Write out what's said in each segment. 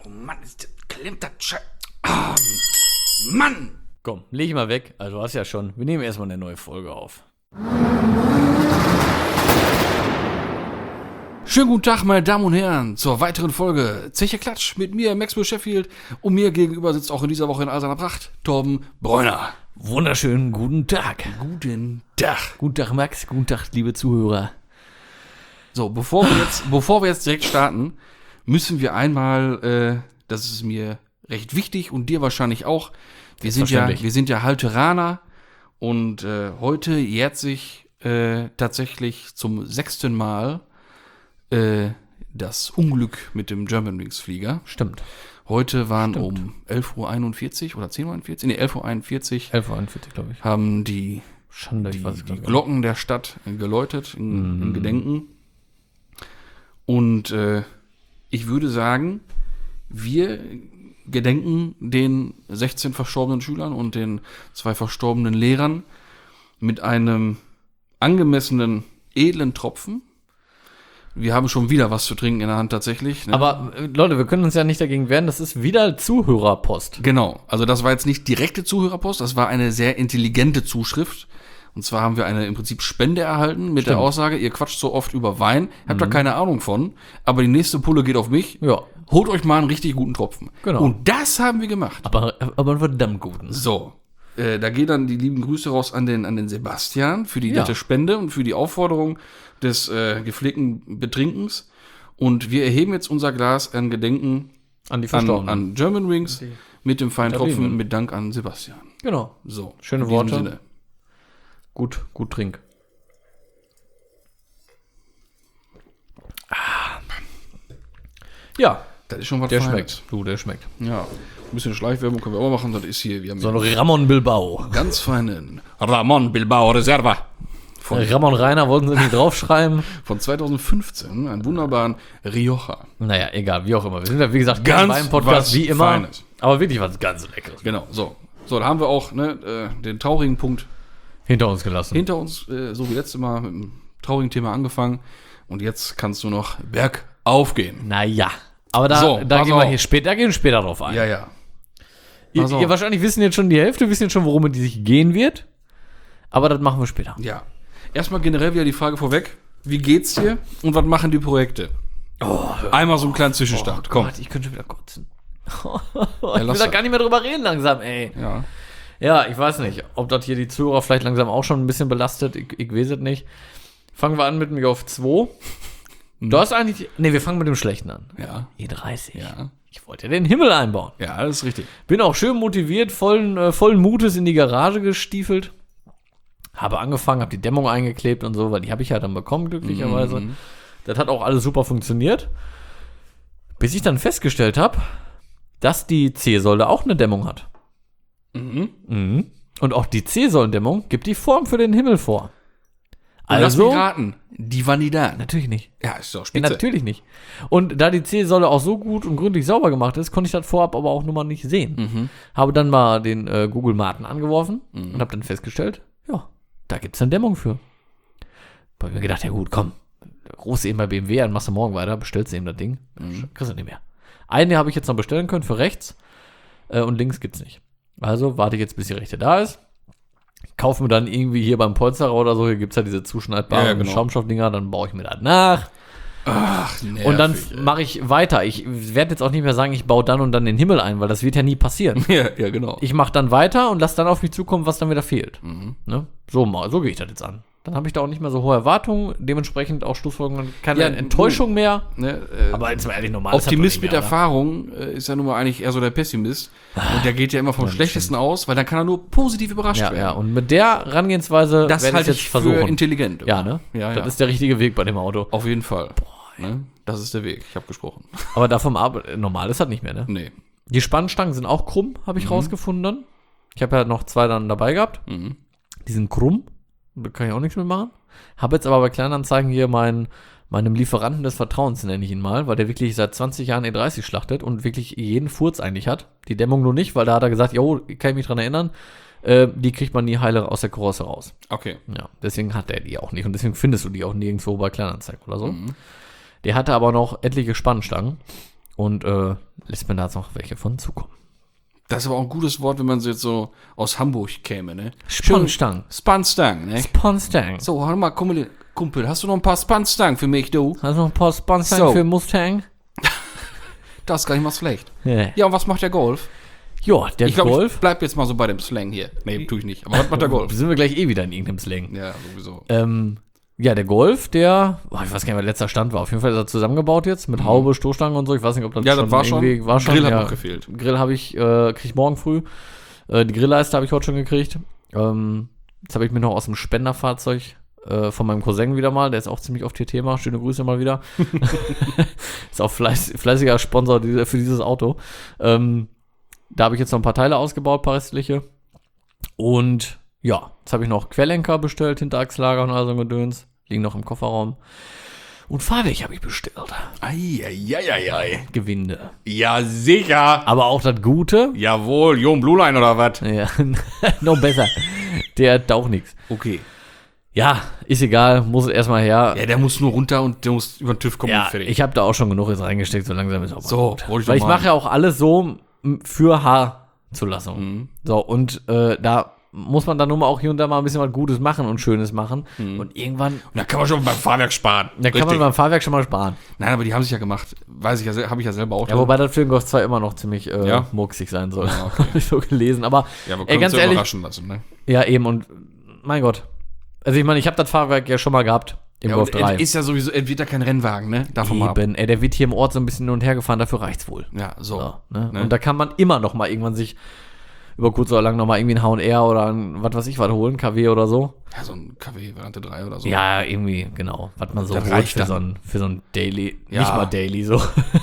Oh Mann, klemmt das Mann! Komm, leg ich mal weg. Also du hast ja schon. Wir nehmen erstmal eine neue Folge auf. Schönen guten Tag, meine Damen und Herren, zur weiteren Folge Zeche Klatsch mit mir, Maxwell Sheffield. Und mir gegenüber sitzt auch in dieser Woche in all seiner Pracht Torben Bräuner. Wunderschönen guten Tag. Guten Tag. Guten Tag, Max. Guten Tag, liebe Zuhörer. So, bevor wir jetzt direkt starten, müssen wir einmal, das ist mir recht wichtig und dir wahrscheinlich auch, wir sind ja Halteraner und heute jährt sich tatsächlich zum 6. Mal das Unglück mit dem Germanwings Flieger. Stimmt. Heute waren um 11.41 Uhr oder 10.41 Uhr, nee, 11.41 Uhr. 11.41 Uhr, glaube ich. Haben die Glocken der Stadt geläutet in Gedenken. Und ich würde sagen, wir gedenken den 16 verstorbenen Schülern und den 2 verstorbenen Lehrern mit einem angemessenen, edlen Tropfen. Wir haben schon wieder was zu trinken in der Hand tatsächlich. Ne? Aber Leute, wir können uns ja nicht dagegen wehren, das ist wieder Zuhörerpost. Genau, also das war jetzt nicht direkte Zuhörerpost, das war eine sehr intelligente Zuschrift. Und zwar haben wir eine im Prinzip Spende erhalten mit der Aussage, ihr quatscht so oft über Wein, habt da keine Ahnung von, aber die nächste Pulle geht auf mich. Ja. Holt euch mal einen richtig guten Tropfen. Genau. Und das haben wir gemacht. Aber einen verdammt guten. So, da gehen dann die lieben Grüße raus an den Sebastian für die nette Spende und für die Aufforderung des gepflegten Betrinkens. Und wir erheben jetzt unser Glas an Gedenken an die Verstorbenen. An Germanwings mit dem feinen Tropfen mit Dank an Sebastian. Genau. So, schöne Worte. Sinne. Gut trink. Ja. Das ist schon was Der Feines. schmeckt. Der schmeckt. Ja. Ein bisschen Schleichwerbung können wir auch machen. Das ist hier. Wir haben so ein Ramon Bilbao. Ganz feinen Ramon Bilbao Reserva. Ramon Rainer wollten sie nicht draufschreiben. Von 2015. Einen wunderbaren Rioja. Naja, egal. Wie auch immer. Wir sind ja, wie gesagt, ganz beim Podcast wie immer. Feines. Aber wirklich was ganz Leckeres. Genau. So, da haben wir auch den traurigen Punkt hinter uns gelassen. Hinter uns, so wie letztes Mal mit dem traurigen Thema angefangen. Und jetzt kannst du noch bergauf gehen. Naja. Aber da gehen wir später drauf ein. Ja. Ihr wahrscheinlich wissen jetzt schon die Hälfte, wissen jetzt schon, worum es sich gehen wird. Aber das machen wir später. Ja. Erstmal generell wieder die Frage vorweg. Wie geht's dir und was machen die Projekte? Einmal so einen kleinen Zwischenstand. Komm. Gott, ich könnte schon wieder kotzen. Ich will da gar nicht mehr drüber reden langsam, ey. Ja. Ja, ich weiß nicht, ob das hier die Zuhörer vielleicht langsam auch schon ein bisschen belastet. Ich weiß es nicht. Fangen wir an mit dem Golf 2. Du hast eigentlich... Nee, wir fangen mit dem Schlechten an. Ja. E30. Ja. Ich wollte ja den Himmel einbauen. Ja, das ist richtig. Bin auch schön motiviert, vollen Mutes in die Garage gestiefelt. Habe angefangen, habe die Dämmung eingeklebt und so, weil die habe ich ja dann bekommen, glücklicherweise. Das hat auch alles super funktioniert. Bis ich dann festgestellt habe, dass die C-Säule auch eine Dämmung hat. Und auch die C-Säulendämmung gibt die Form für den Himmel vor. Also, lass mich raten, die war nie da. Natürlich nicht. Ja, ist doch spitze. Ja, natürlich nicht. Und da die C-Säule auch so gut und gründlich sauber gemacht ist, konnte ich das vorab aber auch nur mal nicht sehen. Habe dann mal den Google Maten angeworfen und habe dann festgestellt, ja, da gibt es eine Dämmung für. Habe mir gedacht, ja gut, komm, rufst du eben bei BMW an, machst du morgen weiter, bestellst du eben das Ding, kriegst du nicht mehr. Eine habe ich jetzt noch bestellen können für rechts und links gibt's nicht. Also warte ich jetzt, bis die rechte da ist. Kaufe mir dann irgendwie hier beim Polsterer oder so, hier gibt es ja diese zuschneidbaren Schaumstoffdinger, dann baue ich mir das nach. Ach, nervig, und dann mache ich weiter. Ich werde jetzt auch nicht mehr sagen, ich baue dann und dann den Himmel ein, weil das wird ja nie passieren. Ja, genau. Ich mache dann weiter und lasse dann auf mich zukommen, was dann wieder fehlt. Ne? So gehe ich das jetzt an. Dann habe ich da auch nicht mehr so hohe Erwartungen, dementsprechend auch Schlussfolgerungen, keine Enttäuschung mehr. Ne, aber jetzt mal ehrlich, normal Optimist mit Erfahrung ist ja nun mal eigentlich eher so der Pessimist. Und der geht ja immer vom Schlechtesten aus, weil dann kann er nur positiv überrascht werden. Ja, und mit der Herangehensweise das halte ich versuchen. Für intelligent. Ja, ne? Ja, das ist der richtige Weg bei dem Auto. Auf jeden Fall. Ne? Das ist der Weg, ich habe gesprochen. Aber davon normal ist das nicht mehr, ne? Nee. Die Spannstangen sind auch krumm, habe ich rausgefunden dann. Ich habe ja noch 2 dann dabei gehabt. Die sind krumm. Da kann ich auch nichts mehr machen. Habe jetzt aber bei Kleinanzeigen hier meinem Lieferanten des Vertrauens, nenne ich ihn mal, weil der wirklich seit 20 Jahren E30 schlachtet und wirklich jeden Furz eigentlich hat. Die Dämmung nur nicht, weil da hat er gesagt, jo, kann ich mich dran erinnern, die kriegt man nie heile aus der Karosse raus. Okay. Ja, deswegen hat er die auch nicht und deswegen findest du die auch nirgendwo bei Kleinanzeigen oder so. Der hatte aber noch etliche Spannstangen und lässt mir da jetzt noch welche von zukommen. Das ist aber auch ein gutes Wort, wenn man so jetzt so aus Hamburg käme, ne? Spanstang. Spanstang, ne? Spanstang. So, hör mal, Kumpel, hast du noch ein paar Spanstang für mich, du? Hast du noch ein paar Spanstang So. für Mustang? Das ist gar nicht mal schlecht. Ja. Ja, und was macht der Golf? Ja, der Ich glaube, Golf. ich bleib jetzt mal so bei dem Slang hier. Nee, tue ich nicht. Aber was macht der Golf? Sind wir gleich wieder in irgendeinem Slang. Ja, sowieso. Ja, der Golf, ich weiß gar nicht, was letzter Stand war. Auf jeden Fall ist er zusammengebaut jetzt mit Haube, Stoßstange und so. Ich weiß nicht, ob das Ja, das war schon. irgendwie war schon. Grill hat ja, noch gefehlt. Grill habe ich, krieg ich morgen früh. Die Grillleiste habe ich heute schon gekriegt. Jetzt habe ich mir noch aus dem Spenderfahrzeug von meinem Cousin wieder mal, der ist auch ziemlich oft hier Thema. Schöne Grüße mal wieder. Ist auch fleißiger Sponsor für dieses Auto. Da habe ich jetzt noch ein paar Teile ausgebaut, ein paar restliche. Und ja, jetzt habe ich noch Querlenker bestellt, Hinterachslager und all so ein Gedöns. Liegen noch im Kofferraum. Und Fahrwerk habe ich bestellt. Eieieiei. Gewinde. Ja, sicher. Aber auch das Gute. Jawohl, Jon Blue Line oder was? Ja, noch besser. Der hat auch nichts. Okay. Ja, ist egal, muss erstmal her. Ja, der muss nur runter und der muss über den TÜV kommen Ja, und fertig. ich habe da auch schon genug jetzt reingesteckt, so langsam ist auch mal So, gut. wollte ich Weil doch ich mal. mache ja auch alles so für Haarzulassung. So, und da muss man dann nur mal auch hier und da mal ein bisschen was Gutes machen und Schönes machen. Und irgendwann, Und da kann man schon beim Fahrwerk sparen. da kann man beim Fahrwerk schon mal sparen. Nein, aber die haben sich ja gemacht. Weiß ich ja, habe ich ja selber auch. Ja, wobei das für den Golf 2 immer noch ziemlich Ja? murksig sein soll. Ja, okay. Habe ich so gelesen. Aber Ja, wir können ganz uns ja ehrlich, überraschen lassen, ne? ja eben und mein Gott. Also ich meine, ich habe das Fahrwerk ja schon mal gehabt im Ja, Golf und 3. ist ja sowieso, wird ja kein Rennwagen, ne? Davon mal ab. Eben, der wird hier im Ort so ein bisschen hin und her gefahren, dafür reicht's wohl. Ja, so. So, ne? Ne? Und da kann man immer noch mal irgendwann sich über kurz oder lang noch mal irgendwie ein H&R oder ein, was weiß ich, was holen, KW oder so. Ja, so ein KW Variante 3 oder so. Ja, irgendwie, genau. Was man so Das holt reicht für dann. so ein Daily, Ja. nicht mal Daily so.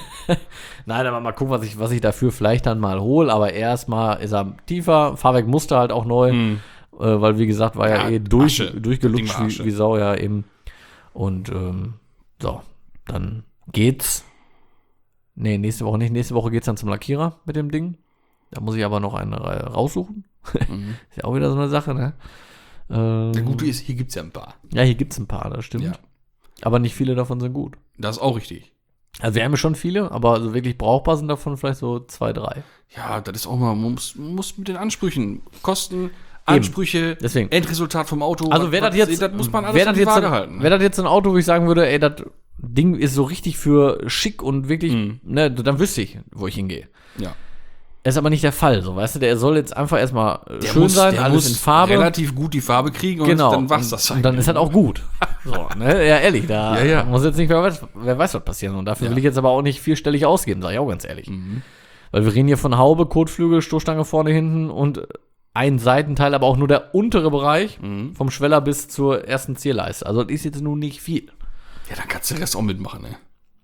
Nein, aber mal gucken, was ich dafür vielleicht dann mal hole. Aber erstmal ist er tiefer, Fahrwerkmuster halt auch neu. Weil, wie gesagt, war ja Ja, Asche. durchgelutscht Ding war Asche. wie Sau, ja eben. Und so, dann geht's. Nee, nächste Woche nicht. Nächste Woche geht's dann zum Lackierer mit dem Ding. Da muss ich aber noch eine raussuchen. Ist ja auch wieder so eine Sache, ne? Der Gute ist, hier gibt's ja ein paar. Ja, hier gibt's ein paar, das stimmt. Ja. Aber nicht viele davon sind gut. Das ist auch richtig. Also wir haben ja schon viele, aber so wirklich brauchbar sind davon vielleicht so 2, 3. Ja, das ist auch mal, man muss mit den Ansprüchen, Kosten, Ansprüche, Deswegen. Endresultat vom Auto. Also wer das jetzt, das muss man alles wer auf das die jetzt, Waage halten. wäre das jetzt ein Auto, wo ich sagen würde, ey, das Ding ist so richtig für schick und wirklich, ne, dann wüsste ich, wo ich hingehe. Ja. Ist aber nicht der Fall, so, weißt du, der soll jetzt einfach erstmal Der schön muss, sein, der alles muss in Farbe. relativ gut die Farbe kriegen und Genau. dann war's das Und dann ist das auch gut. So, ne, ja, ehrlich, da Ja, ja. muss jetzt nicht, wer weiß, was passieren. Und dafür will ich jetzt aber auch nicht vierstellig ausgeben, sag ich auch ganz ehrlich. Weil wir reden hier von Haube, Kotflügel, Stoßstange vorne, hinten und ein Seitenteil, aber auch nur der untere Bereich vom Schweller bis zur ersten Zierleiste. Also das ist jetzt nun nicht viel. Ja, dann kannst du den Rest auch mitmachen, ne?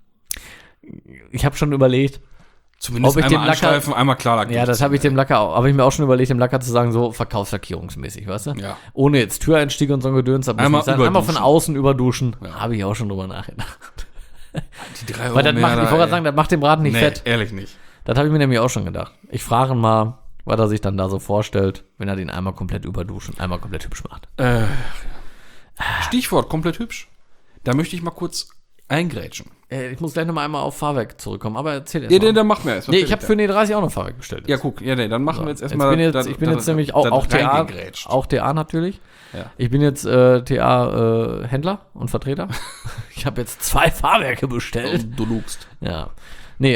Ich habe schon überlegt, Zumindest Ob ich einmal dem Lacker- anstreifen, einmal klar lackieren. ja, das habe ich dem Lacker, habe ich mir auch schon überlegt, dem Lacker zu sagen, so verkaufslackierungsmäßig, weißt du? Ja. Ohne jetzt Türeinstieg und so ein Gedöns, aber Einmal einmal von überduschen. außen überduschen. Habe ich auch schon drüber nachgedacht. Die 3 Euro Weil das mehr macht, ich da, wollte gerade ey. sagen, das macht den Braten nicht Nee, fett. ehrlich nicht. Das habe ich mir nämlich auch schon gedacht. Ich frage ihn mal, was er sich dann da so vorstellt, wenn er den einmal komplett überduschen, einmal komplett hübsch macht. Stichwort, komplett hübsch. Da möchte ich mal kurz eingrätschen. Ich muss gleich nochmal einmal auf Fahrwerk zurückkommen, aber erzähl jetzt Ja, mal. dann machen wir erst. Nee, ich habe für den E30 auch noch Fahrwerk bestellt. Ja, guck, ja, nee, dann machen wir jetzt Jetzt erstmal. ich bin jetzt nämlich auch TA, auch TA natürlich. Ja. Ich bin jetzt TA Händler und Vertreter. Ich habe jetzt 2 Fahrwerke bestellt. Du lugst. Ja. Nee,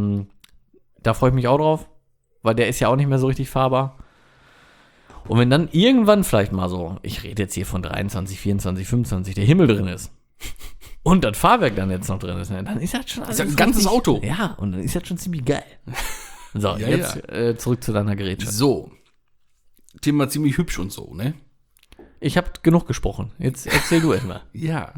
da freue ich mich auch drauf, weil der ist ja auch nicht mehr so richtig fahrbar. Und wenn dann irgendwann vielleicht mal so, ich rede jetzt hier von 23, 24, 25, der Himmel drin ist und das Fahrwerk dann jetzt noch drin ist, ne, dann ist das schon alles ja ein ganzes richtig- Auto. Ja, und dann ist das schon ziemlich geil. So, Ja, jetzt zurück zu deiner Gerätschaft. So. Thema ziemlich hübsch und so, ne? Ich habe genug gesprochen. Jetzt erzähl du erstmal. Ja.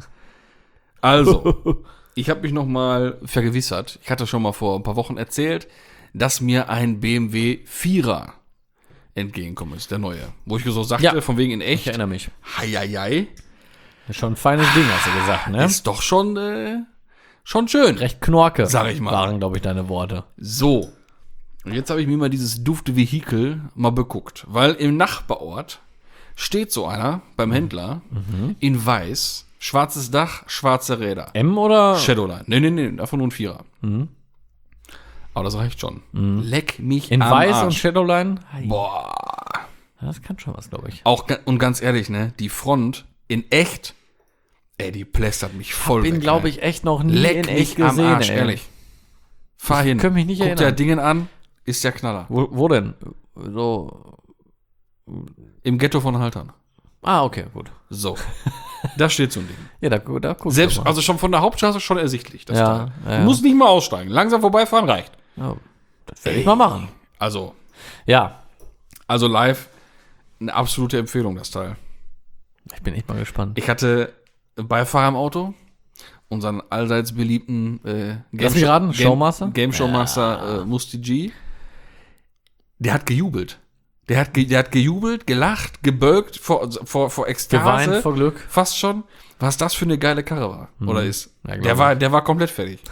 Also, ich habe mich noch mal vergewissert. Ich hatte schon mal vor ein paar Wochen erzählt, dass mir ein BMW 4er entgegenkommen ist, der neue. Wo ich so sagte, Ja. von wegen in Ich echt, erinnere mich. heieiei, Schon ein feines Ding, hast du gesagt, ne? ist doch schon schön. Recht knorke, Sag ich mal. waren, glaube ich, deine Worte. So. Und jetzt habe ich mir mal dieses dufte Vehikel mal beguckt. Weil im Nachbarort steht so einer beim Händler in weiß, schwarzes Dach, schwarze Räder. M oder? Shadowline. Nee, einfach nur ein Vierer. Aber das reicht schon. Leck mich In am Weiß Arsch. und Shadowline? Boah. Das kann schon was, glaube ich. Und ganz ehrlich, ne, die Front in echt, die plästert mich voll Bin, weg. glaube ne? ich, echt noch nie Leck in echt mich am gesehen, Arsch, ey. ehrlich. Fahr hin. kann mich nicht Guck dir erinnern. Dingen an, ist der Knaller. Wo denn? So. Im Ghetto von Haltern. Ah, okay, gut. So. Da steht so ein Ding. Ja, da guck Selbst, doch mal. also schon von der Hauptstraße schon ersichtlich, das Ja, Teil. ja. Du musst nicht mal aussteigen. Langsam vorbeifahren reicht. Ja, das werde ich mal machen. Also Ja, live, eine absolute Empfehlung, das Teil. ich bin echt mal gespannt. Ich hatte Beifahrer im Auto, unseren allseits beliebten Lass mich raten, Showmaster? Game Showmaster Musti G. Der hat gejubelt. Der hat gejubelt, gelacht, gebölkt vor Ekstase. Geweint vor Glück. Fast schon. Was das für eine geile Karre war. Oder ist. Ja, glaub Der war komplett fertig.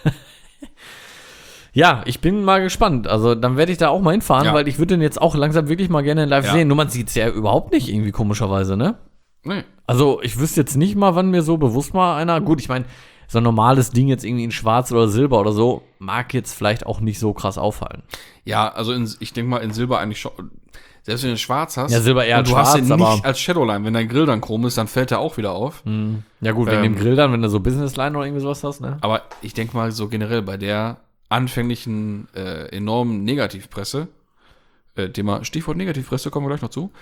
Ja, ich bin mal gespannt. Also dann werde ich da auch mal hinfahren, Ja. weil ich würde den jetzt auch langsam wirklich mal gerne live Ja. sehen. Nur man sieht es ja überhaupt nicht irgendwie komischerweise, ne? Nee. Also ich wüsste jetzt nicht mal, wann mir so bewusst mal einer, gut, ich meine, so ein normales Ding jetzt irgendwie in Schwarz oder Silber oder so, mag jetzt vielleicht auch nicht so krass auffallen. Ja, also ich denke mal in Silber eigentlich schon. Selbst wenn du schwarz hast. Ja, Silber eher und als du hast den schwarz, nicht aber- als Shadowline. Wenn dein Grill dann chrom ist, dann fällt der auch wieder auf. Ja gut, wegen dem Grill dann, wenn du so Businessline oder irgendwie sowas hast, ne? Aber ich denke mal so generell bei der anfänglichen enormen Negativpresse, Thema Stichwort Negativpresse, kommen wir gleich noch zu,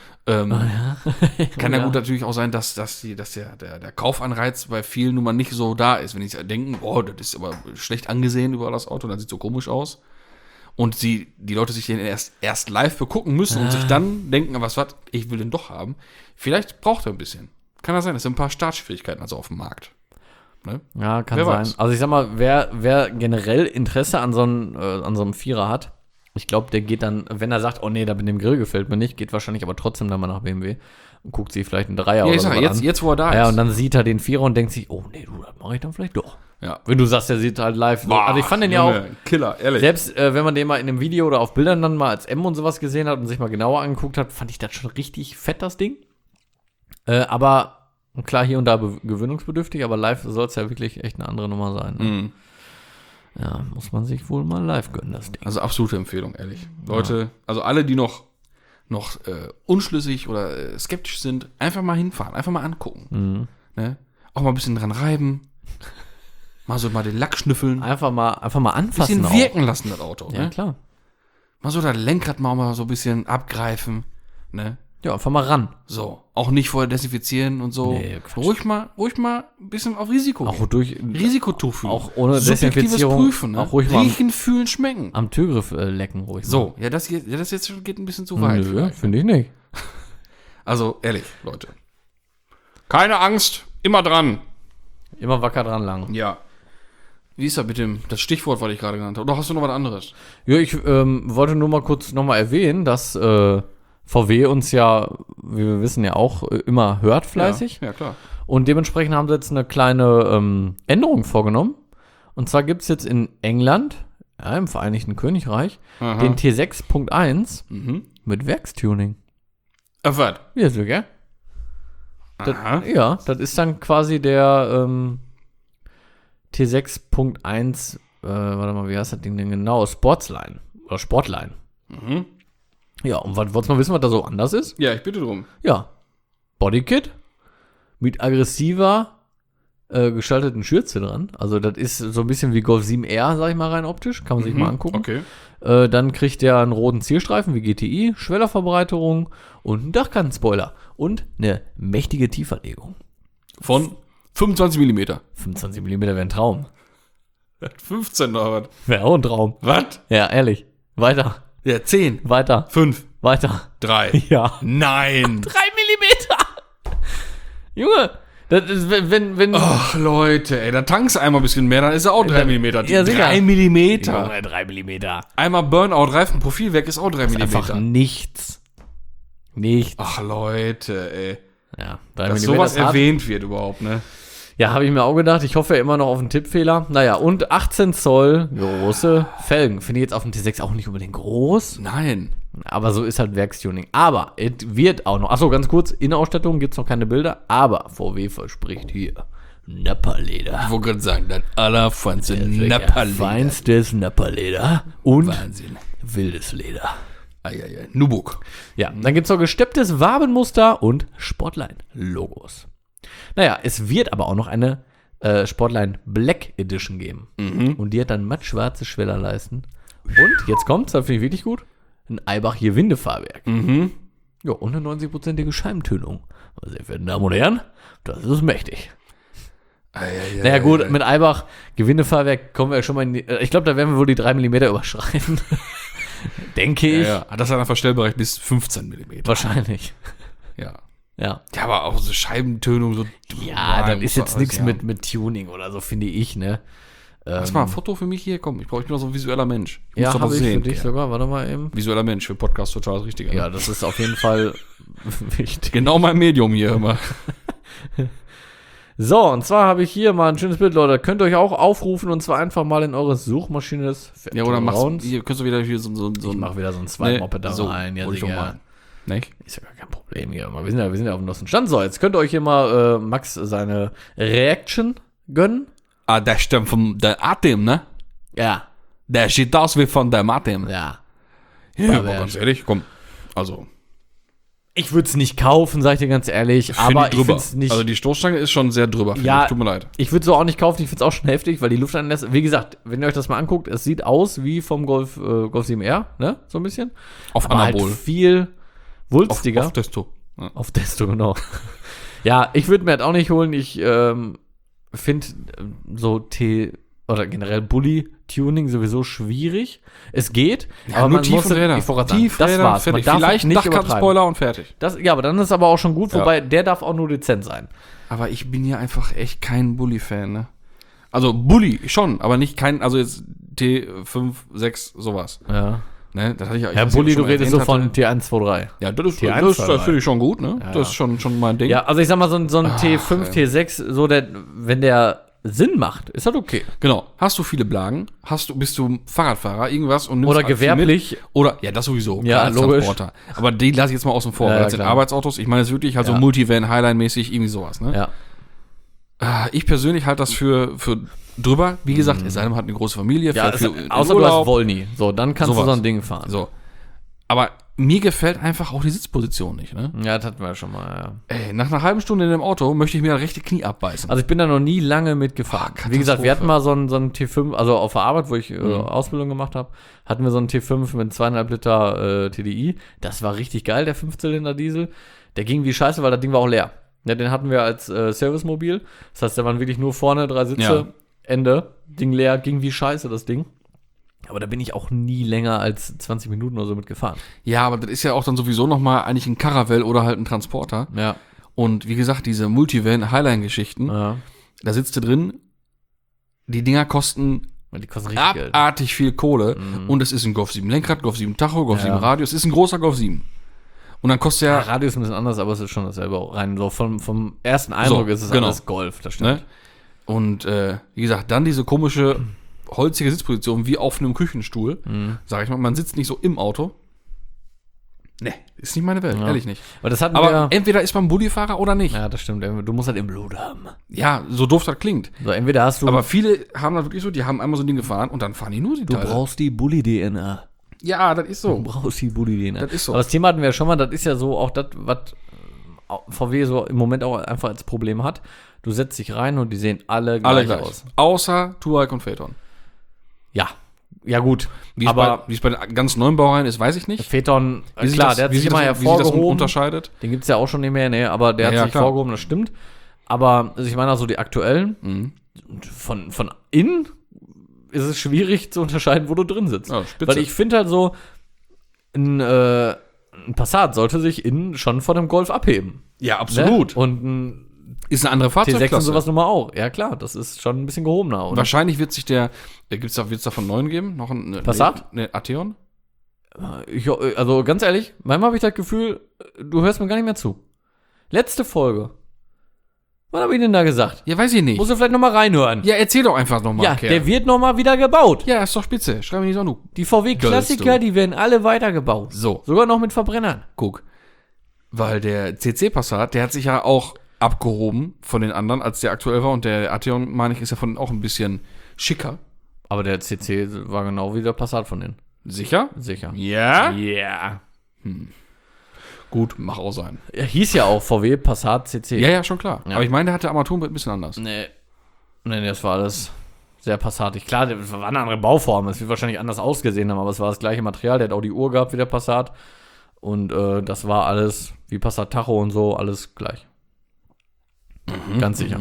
kann ja gut natürlich auch sein, dass der Kaufanreiz bei vielen nun mal nicht so da ist. Wenn die denken, boah, das ist aber schlecht angesehen über das Auto, das sieht so komisch aus. Und die Leute sich den erst live begucken müssen und sich dann denken, was, ich will den doch haben. Vielleicht braucht er ein bisschen. Kann das sein, es sind ein paar Startschwierigkeiten also auf dem Markt. Ne? Ja, kann Wer sein. weiß. Also ich sag mal, wer generell Interesse an so einem Vierer hat, ich glaube, der geht dann, wenn er sagt, oh nee, da mit dem Grill gefällt mir nicht, geht wahrscheinlich aber trotzdem dann mal nach BMW und guckt sich vielleicht einen Dreier Ja, oder ich so sag, an. jetzt wo er da ist. Ja, und dann sieht er den Vierer und denkt sich, oh nee, du, das mache ich dann vielleicht doch. Ja. Wenn du sagst, der sieht halt live so. Boah, Also ich fand den ja auch, Junge, Killer, ehrlich. selbst wenn man den mal in einem Video oder auf Bildern dann mal als M und sowas gesehen hat und sich mal genauer angeguckt hat, fand ich das schon richtig fett, das Ding. Aber klar, hier und da gewöhnungsbedürftig, aber live soll es ja wirklich echt eine andere Nummer sein. Ne? Mhm. Ja, muss man sich wohl mal live gönnen, das Ding. Also absolute Empfehlung, ehrlich. Leute, also alle, die noch unschlüssig oder skeptisch sind, einfach mal hinfahren, einfach mal angucken. Ne? Auch mal ein bisschen dran reiben. Mal den Lack schnüffeln. Einfach mal Ein anfassen. bisschen wirken lassen, das Auto. Ja, Ne? klar. Mal so das Lenkrad mal so ein bisschen abgreifen. Ne? Ja, einfach mal ran. So. Auch nicht vorher desinfizieren und so. Nee, Quatsch. ruhig mal ein bisschen auf Risiko Auch gehen. durch Risikotuch fühlen. auch ohne Subjektives Desinfizierung. Prüfen. Ne? Auch ruhig mal Riechen, fühlen, schmecken. am Türgriff lecken ruhig. So, ja, das jetzt schon geht ein bisschen zu mal. weit. Nö, vielleicht. finde ich nicht. Also, ehrlich, Leute. Keine Angst, immer dran. Immer wacker dran lang. Ja. Wie ist das mit das Stichwort, was ich gerade genannt habe? Oder hast du noch was anderes? Ja, ich wollte nur mal kurz nochmal erwähnen, dass VW uns ja, wie wir wissen, ja auch immer hört fleißig. Ja, klar. Und dementsprechend haben sie jetzt eine kleine Änderung vorgenommen. Und zwar gibt es jetzt in England, ja, im Vereinigten Königreich, Aha. den T6.1 Mhm. mit Werkstuning. Was? Ja, so, gell? Aha. Ja, das ist dann quasi der T6.1, warte mal, wie heißt das Ding denn genau? Sportsline. Oder Sportline. Mhm. Ja, und wolltest du mal wissen, was da so anders ist? Ja, ich bitte drum. Ja. Bodykit mit aggressiver gestalteten Schürze dran. Also das ist so ein bisschen wie Golf 7R, sag ich mal, rein optisch. Kann man sich mal angucken. Okay. Dann kriegt der einen roten Zielstreifen wie GTI, Schwellerverbreiterung und einen Dachkantenspoiler. Und eine mächtige Tieferlegung. Von 25 mm. 25 mm wäre ein Traum. 15 oder was? Wäre auch ein Traum. Was? Ja, ehrlich. Weiter. Ja, 10. Weiter. 5. Weiter. 3. Ja. Nein. 3 mm! Junge, das ist, wenn. Ach, Leute, ey, da tankst du einmal ein bisschen mehr, dann ist er auch 3 mm. Ja, sicher. 3 mm. Junge, 3 mm. Einmal Burnout, Reifenprofil weg, ist auch 3 mm. Einfach nichts. Nichts. Ach, Leute, ey. Ja, 3 Dass mm sowas ist hart. erwähnt wird überhaupt, ne? Ja, habe ich mir auch gedacht. Ich hoffe ja immer noch auf einen Tippfehler. Naja, und 18 Zoll große Felgen. Finde ich jetzt auf dem T6 auch nicht unbedingt groß. Nein. Aber so ist halt Werkstuning. Aber es wird auch noch. Achso, ganz kurz. Innenausstattung gibt es noch keine Bilder. Aber VW verspricht hier Nappa-Leder. Ich wollte gerade sagen, das allerfeinste Nappa-Leder. Feinstes Nappa-Leder und Wahnsinn. wildes Leder. Eieiei. Nubuk. Ja, dann gibt es noch gestepptes Wabenmuster und Sportline-Logos. Naja, es wird aber auch noch eine Sportline Black Edition geben. Und die hat dann mattschwarze Schwellerleisten. Und, jetzt kommt's, das finde ich wirklich gut, ein Eibach-Gewindefahrwerk. Ja, und eine 90%ige Scheibentönung. Sehr verehrte Damen und Herren, das ist mächtig. Naja gut, mit Eibach Gewindefahrwerk kommen wir ja schon mal in die, ich glaube, da werden wir wohl die 3 mm überschreiten. Denke ich. Ja. Hat das einen Verstellbereich bis 15 mm. Wahrscheinlich. Ja. Ja. Ja, aber auch so Scheibentönung, so. Ja, das ist jetzt nichts mit Tuning oder so, finde ich, ne? Mach mal ein Foto für mich hier, komm. Ich bin noch so ein visueller Mensch. Ich Ja, muss doch habe was ich sehen. für dich sogar, warte mal eben. Visueller Mensch, für Podcast total das Richtige. Ja, das ist auf jeden Fall wichtig. Genau mein Medium hier immer. So, und zwar habe ich hier mal ein schönes Bild, Leute. Könnt ihr euch auch aufrufen und zwar einfach mal in eure Suchmaschine des Ja, oder Vertrauens. hier kannst du wieder hier so Ich mache wieder so ein Zweitmoped da rein. Ja, wollte ich doch Digga. mal. Nicht? Ist ja gar kein Problem hier. Wir sind ja auf dem neuesten Stand. So, jetzt könnt ihr euch hier mal Max seine Reaction gönnen. Ah, der stimmt vom der Atem, ne? Ja. Der sieht aus wie von der Atem. Ja. Ja, aber ganz ehrlich, komm. Also, Ich würde es nicht kaufen, sag ich dir ganz ehrlich. Aber ich finde es nicht. Also die Stoßstange ist schon sehr drüber. Ja, tut mir leid. Ich würde es auch nicht kaufen, ich finde es auch schon heftig, weil die Lufteinlässe, wie gesagt, wenn ihr euch das mal anguckt, es sieht aus wie vom Golf 7R, ne, so ein bisschen. Auf Aber Anabol. halt viel wulstiger. Auf Testo. Ja. Auf Desto, genau. Ja, ich würde mir das auch nicht holen. Ich finde so oder generell Bully-Tuning sowieso schwierig. Es geht, aber nur man muss Tiefenräder. ich wollte gerade sagen, das Tiefräder, war's. fertig. Man darf Vielleicht nicht Dachkantenspoiler und fertig. Ja, aber dann ist aber auch schon gut, wobei der darf auch nur dezent sein. Aber ich bin ja einfach echt kein Bully-Fan, ne? Also Bully schon, aber nicht also jetzt T5, 6, sowas. Ja. Ne? Das hatte ich, Herr Bulli, du redest so von T1, 2, 3. Ja, das ist, T1, das 2, 3. finde ich schon gut, ne? Ja, Das ist schon mein Ding. Ja, also ich sag mal, so ein T5, T6, so wenn der Sinn macht, ist das okay. Genau. Hast du viele Blagen? Bist du Fahrradfahrer, irgendwas und nimmst Oder viel gewerblich. mit? Oder, ja, das sowieso. Ja, als logisch. Transporter. Aber die lasse ich jetzt mal außen vor. Ja, weil das sind klar. Arbeitsautos. Ich meine jetzt wirklich halt so Ja. Multivan, Highline-mäßig, irgendwie sowas, ne? Ja. Ich persönlich halte das für drüber. Wie gesagt, es sei denn, man hat eine große Familie. Ja, fährt viel in außer du Urlaub. hast Wollny. So, dann kannst Sowas. du so ein Ding fahren. So. Aber mir gefällt einfach auch die Sitzposition nicht, ne? Ja, das hatten wir schon mal, ja. Ey, nach einer halben Stunde in dem Auto möchte ich mir das rechte Knie abbeißen. Also ich bin da noch nie lange mitgefahren. Katastrophe. Wie gesagt, wir hatten mal so ein T5, also auf der Arbeit, wo ich Ausbildung gemacht habe, hatten wir so einen T5 mit 2,5 Liter TDI. Das war richtig geil, der 5-Zylinder-Diesel. Der ging wie scheiße, weil das Ding war auch leer. Ja, den hatten wir als Servicemobil. Das heißt, da waren wirklich nur vorne 3 Sitze, Ja. Ende. Ding leer, ging wie scheiße, das Ding. Aber da bin ich auch nie länger als 20 Minuten oder so mitgefahren. Ja, aber das ist ja auch dann sowieso nochmal eigentlich ein Caravelle oder halt ein Transporter. Ja. Und wie gesagt, diese Multivan-Highline-Geschichten, Ja. da sitzt du drin, die Dinger kosten Die kosten richtig Geld. abartig viel Kohle. Und es ist ein Golf 7 Lenkrad, Golf 7 Tacho, Golf 7 Radio. Es ist ein großer Golf 7. Und dann kostet Ja, ja, Radio ist ein bisschen anders, aber es ist schon dasselbe auch rein. So vom ersten Eindruck So, ist es genau. alles Golf, das stimmt. ne? Und wie gesagt, dann diese komische holzige Sitzposition wie auf einem Küchenstuhl. Sag ich mal, man sitzt nicht so im Auto. Ne, ist nicht meine Welt, Ja. ehrlich nicht. Aber das hatten Aber wir. entweder ist man Bullifahrer oder nicht. Ja, das stimmt. Du musst halt im Blut haben. Ja, so doof das klingt. So, entweder hast du. Aber viele haben das wirklich so, die haben einmal so ein Ding gefahren und dann fahren die nur die Teile. brauchst die Bully-DNA. Ja, das ist Du so. brauchst die Bully-DNA. Das ist so. Aber das Thema hatten wir ja schon mal. Das ist ja so auch das, was VW so im Moment auch einfach als Problem hat. Du setzt dich rein und die sehen alle Alle gleich gleich. aus. Außer Touareg und Phaeton. Ja. Ja, gut. Wie aber es bei den ganz neuen Baureihen ist, weiß ich nicht. Phaeton, Wie klar, der hat sich immer wie sich das hervorgehoben. unterscheidet. Den gibt es ja auch schon nicht mehr, ne, aber der Ja, hat sich klar. hervorgehoben, das stimmt. Aber also ich meine auch so die aktuellen, von innen ist es schwierig zu unterscheiden, wo du drin sitzt. Ja, spitze. Weil ich finde halt so, ein Passat sollte sich innen schon von einem Golf abheben. Ja, Ne? Und ein Ist eine andere T6 und Fahrzeugklasse. sowas nun mal auch. Ja klar, das ist schon ein bisschen gehobener. Und Wahrscheinlich wird sich wird's da von neuen geben? Noch ein Passat? Ne, Atheon? also ganz ehrlich, manchmal habe ich das Gefühl, du hörst mir gar nicht mehr zu. Letzte Folge. Was habe ich denn da gesagt? Ja, weiß ich nicht. Musst du vielleicht nochmal reinhören. Ja, erzähl doch einfach nochmal. Ja, der wird nochmal wieder gebaut. Ja, ist doch spitze. Schreib mir nicht so an. Die VW-Klassiker, du. die werden alle weitergebaut. So, Sogar noch mit Verbrennern. guck. Weil der CC Passat, der hat sich ja auch abgehoben von den anderen, als der aktuell war. Und der Arteon, meine ich, ist ja von denen auch ein bisschen schicker. Aber der CC war genau wie der Passat von denen. Sicher? Sicher. Ja? Ja. Gut, mach auch sein. Er hieß ja auch VW Passat CC. Ja, schon klar. Ja. Aber ich meine, der hatte Armaturenbrett ein bisschen anders. Nee, das war alles sehr passatig. Klar, das war eine andere Bauform. Es wird wahrscheinlich anders ausgesehen haben, aber es war das gleiche Material. Der hat auch die Uhr gehabt wie der Passat. Und das war alles wie Passat Tacho und so, alles gleich. Ganz sicher.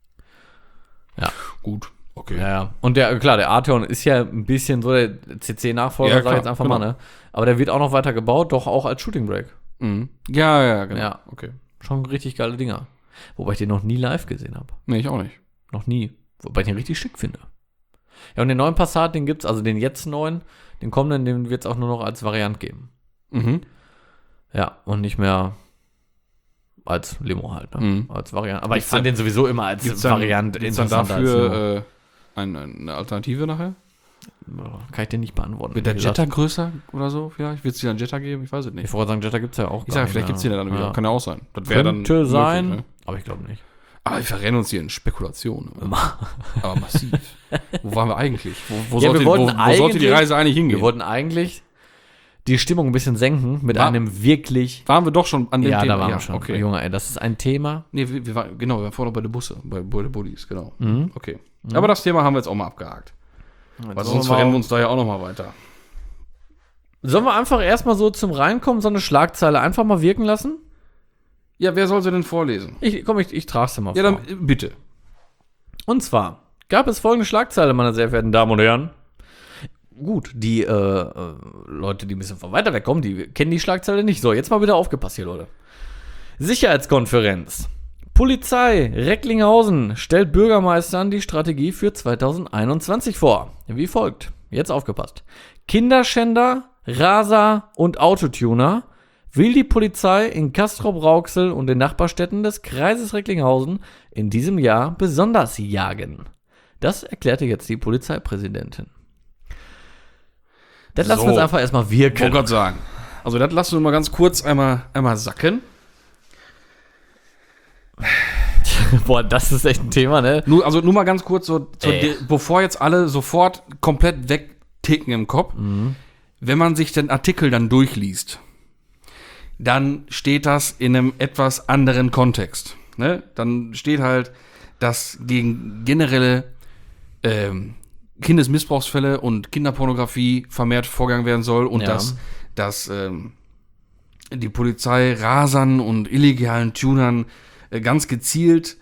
Ja. Gut, okay. Ja. Und der Arteon ist ja ein bisschen so der CC-Nachfolger, sag ich jetzt einfach mal, ne? Aber der wird auch noch weiter gebaut, doch auch als Shooting Brake. Ja, genau. Ja, okay. Schon richtig geile Dinger. Wobei ich den noch nie live gesehen habe. Nee, ich auch nicht. Noch nie. Wobei ich den richtig schick finde. Ja, und den neuen Passat, den gibt's, also den jetzt neuen, den kommenden, den wird's auch nur noch als Variant geben. Ja, und nicht mehr als Limo halt, ne? Als Variante. Aber ich fand den sowieso immer als Variante interessanter. Gibt's dann dafür eine Alternative nachher? Kann ich dir nicht beantworten. Wird der Jetta größer oder so vielleicht? Wird es dir einen Jetta geben? Ich weiß es nicht. Ich wollte sagen, Jetta gibt's ja auch Ich sage, vielleicht gibt's den dann wieder. Ja. Kann ja auch sein. Das wäre dann möglich, sein, ne? Aber ich glaube nicht. Aber wir verrennen uns hier in Spekulationen. Aber massiv. Wo waren wir eigentlich? Wo Ja, sollte die Reise eigentlich hingehen? Wir wollten eigentlich die Stimmung ein bisschen senken mit einem wirklich... Waren wir doch schon an dem Thema? Ja, da waren wir schon. Okay. Junge, ey, das ist ein Thema. Nee, wir waren vorher noch bei den Busse, bei den Bullis, genau. Okay. Aber das Thema haben wir jetzt auch mal abgehakt. Weil sonst verrennen wir uns da ja auch noch mal weiter. Sollen wir einfach erstmal so zum Reinkommen so eine Schlagzeile einfach mal wirken lassen? Ja, wer soll sie denn vorlesen? Ich trage sie mal vor. Ja, dann bitte. Und zwar gab es folgende Schlagzeile, meine sehr verehrten Damen und Herren. Gut, die Leute, die ein bisschen von weiter weg kommen, die kennen die Schlagzeile nicht. So, jetzt mal wieder aufgepasst hier, Leute. Sicherheitskonferenz. Polizei Recklinghausen stellt Bürgermeistern die Strategie für 2021 vor. Wie folgt. Jetzt aufgepasst. Kinderschänder, Raser und Autotuner will die Polizei in Castrop-Rauxel und den Nachbarstädten des Kreises Recklinghausen in diesem Jahr besonders jagen. Das erklärte jetzt die Polizeipräsidentin. Das lassen wir jetzt einfach erstmal wirken. Ich wollte gerade sagen. Also das lassen wir mal ganz kurz einmal sacken. Boah, das ist echt ein Thema, ne? Nur mal ganz kurz, bevor jetzt alle sofort komplett wegticken im Kopf. Wenn man sich den Artikel dann durchliest, dann steht das in einem etwas anderen Kontext. Ne? Dann steht halt, dass gegen generelle Kindesmissbrauchsfälle und Kinderpornografie vermehrt vorgegangen werden soll und dass die Polizei Rasern und illegalen Tunern ganz gezielt,